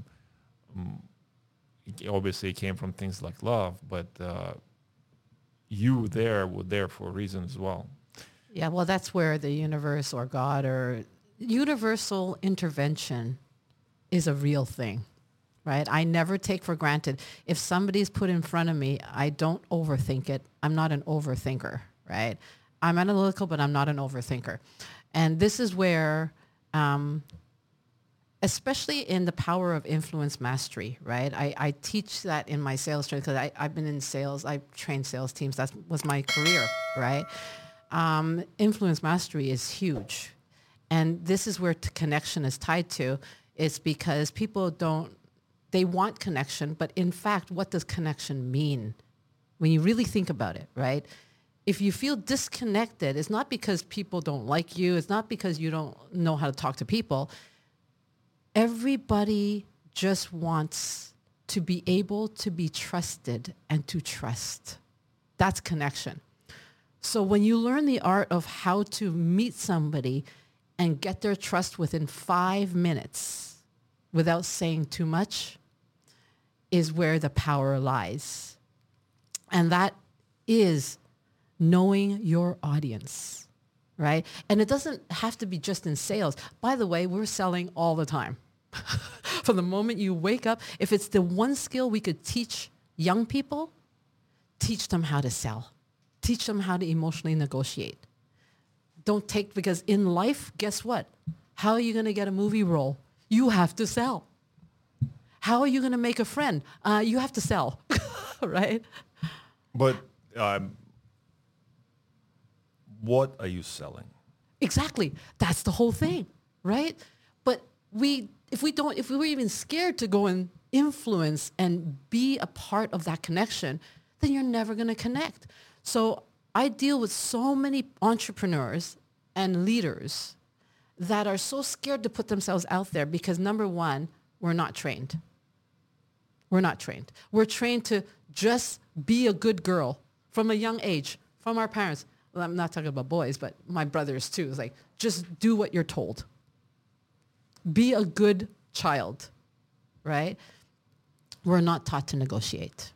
[SPEAKER 1] it obviously it came from things like love, but uh, you there were there for a reason as well.
[SPEAKER 2] Yeah, well, that's where the universe or God or universal intervention is a real thing, right? I never take for granted. If somebody's put in front of me, I don't overthink it. I'm not an overthinker, right? I'm analytical, but I'm not an overthinker. And this is where, um, especially in the power of influence mastery, right? I, I teach that in my sales training because I've been in sales. I trained sales teams. That was my career, right? Um, influence mastery is huge. And this is where t- connection is tied to. It's because people don't, they want connection, but in fact, what does connection mean? When you really think about it, right? If you feel disconnected, it's not because people don't like you. It's not because you don't know how to talk to people. Everybody just wants to be able to be trusted and to trust. That's connection. So when you learn the art of how to meet somebody and get their trust within five minutes without saying too much is where the power lies. And that is knowing your audience, right? And it doesn't have to be just in sales. By the way, we're selling all the time. From the moment you wake up, if it's the one skill we could teach young people, teach them how to sell. Teach them how to emotionally negotiate. Don't take, because in life, guess what? How are you going to get a movie role? You have to sell. How are you going to make a friend? Uh, you have to sell, right?
[SPEAKER 1] But um, what are you selling?
[SPEAKER 2] Exactly. That's the whole thing, right? But we, if we don't, if we were even scared to go and influence and be a part of that connection, then you're never going to connect. So I deal with so many entrepreneurs and leaders that are so scared to put themselves out there because, number one, we're not trained. We're not trained. We're trained to just be a good girl from a young age, from our parents. Well, I'm not talking about boys, but my brothers too. It's like, just do what you're told. Be a good child, right? We're not taught to negotiate.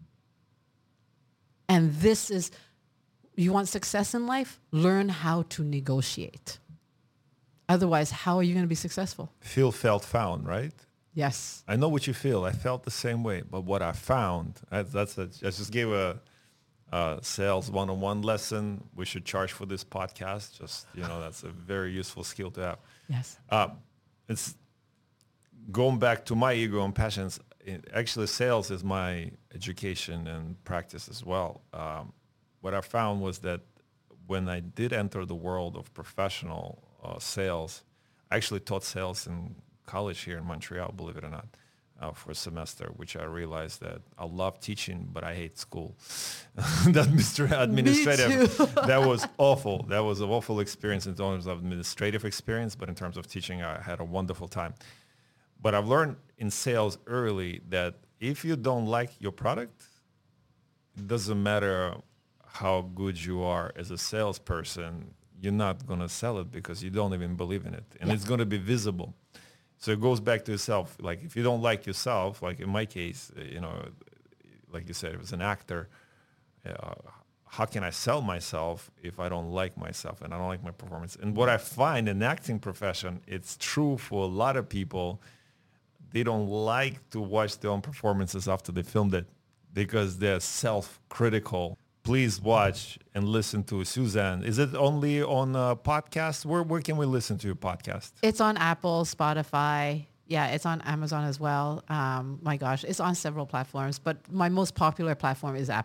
[SPEAKER 2] And this is, you want success in life? Learn how to negotiate. Otherwise, how are you going to be successful?
[SPEAKER 1] Feel, felt, found, right?
[SPEAKER 2] Yes.
[SPEAKER 1] I know what you feel. I felt the same way. But what I found, that's, that's a, I just gave a, a sales one-on-one lesson. We should charge for this podcast. Just, you know, that's a very useful skill to have.
[SPEAKER 2] Yes.
[SPEAKER 1] Uh, it's going back to my ego and passions. It, actually, sales is my education and practice as well. Um, what I found was that when I did enter the world of professional uh, sales, I actually taught sales in college here in Montreal, believe it or not, uh, for a semester, which I realized that I love teaching, but I hate school. That Mister Administrative, that was awful. That was an awful experience in terms of administrative experience, but in terms of teaching, I had a wonderful time. But I've learned in sales early that if you don't like your product, it doesn't matter how good you are as a salesperson, you're not going to sell it because you don't even believe in it. And yeah. It's going to be visible. So it goes back to yourself. Like if you don't like yourself, like in my case, you know, like you said, it was an actor. Uh, how can I sell myself if I don't like myself and I don't like my performance? And what I find in the acting profession, it's true for a lot of people. They don't like to watch their own performances after they filmed it because they're self-critical. Please watch and listen to Suzanne. Is it only on a podcast? Where where can we listen to your podcast?
[SPEAKER 2] It's on Apple, Spotify. Yeah, it's on Amazon as well. Um, my gosh, it's on several platforms, but my most popular platform is Apple.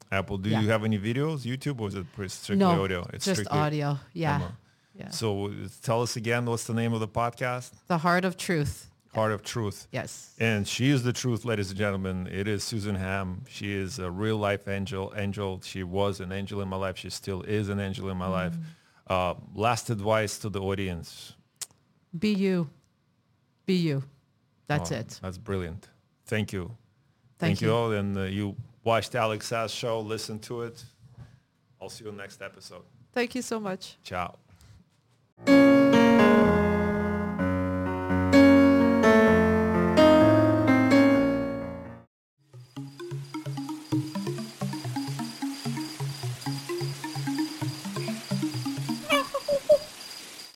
[SPEAKER 1] Apple. Do
[SPEAKER 2] Yeah.
[SPEAKER 1] you have any videos, YouTube, or is it pretty strictly
[SPEAKER 2] No,
[SPEAKER 1] audio? It's
[SPEAKER 2] just
[SPEAKER 1] strictly
[SPEAKER 2] audio. Yeah.
[SPEAKER 1] demo.
[SPEAKER 2] Yeah.
[SPEAKER 1] So uh, tell us again, what's the name of the podcast?
[SPEAKER 2] The Heart of Truth.
[SPEAKER 1] Heart of Truth.
[SPEAKER 2] Yes.
[SPEAKER 1] And she is the truth, ladies and gentlemen. It is Susan Hamm. She is a real life angel. Angel. She was an angel in my life. She still is an angel in my life. Uh, last advice to the audience.
[SPEAKER 2] Be you. Be you. That's
[SPEAKER 1] Oh,
[SPEAKER 2] it.
[SPEAKER 1] That's brilliant. Thank you.
[SPEAKER 2] Thank
[SPEAKER 1] you
[SPEAKER 2] you.
[SPEAKER 1] all. And uh, you watched Alex Sass show. Listen to it. I'll see you next episode.
[SPEAKER 2] Thank you so much.
[SPEAKER 1] Ciao.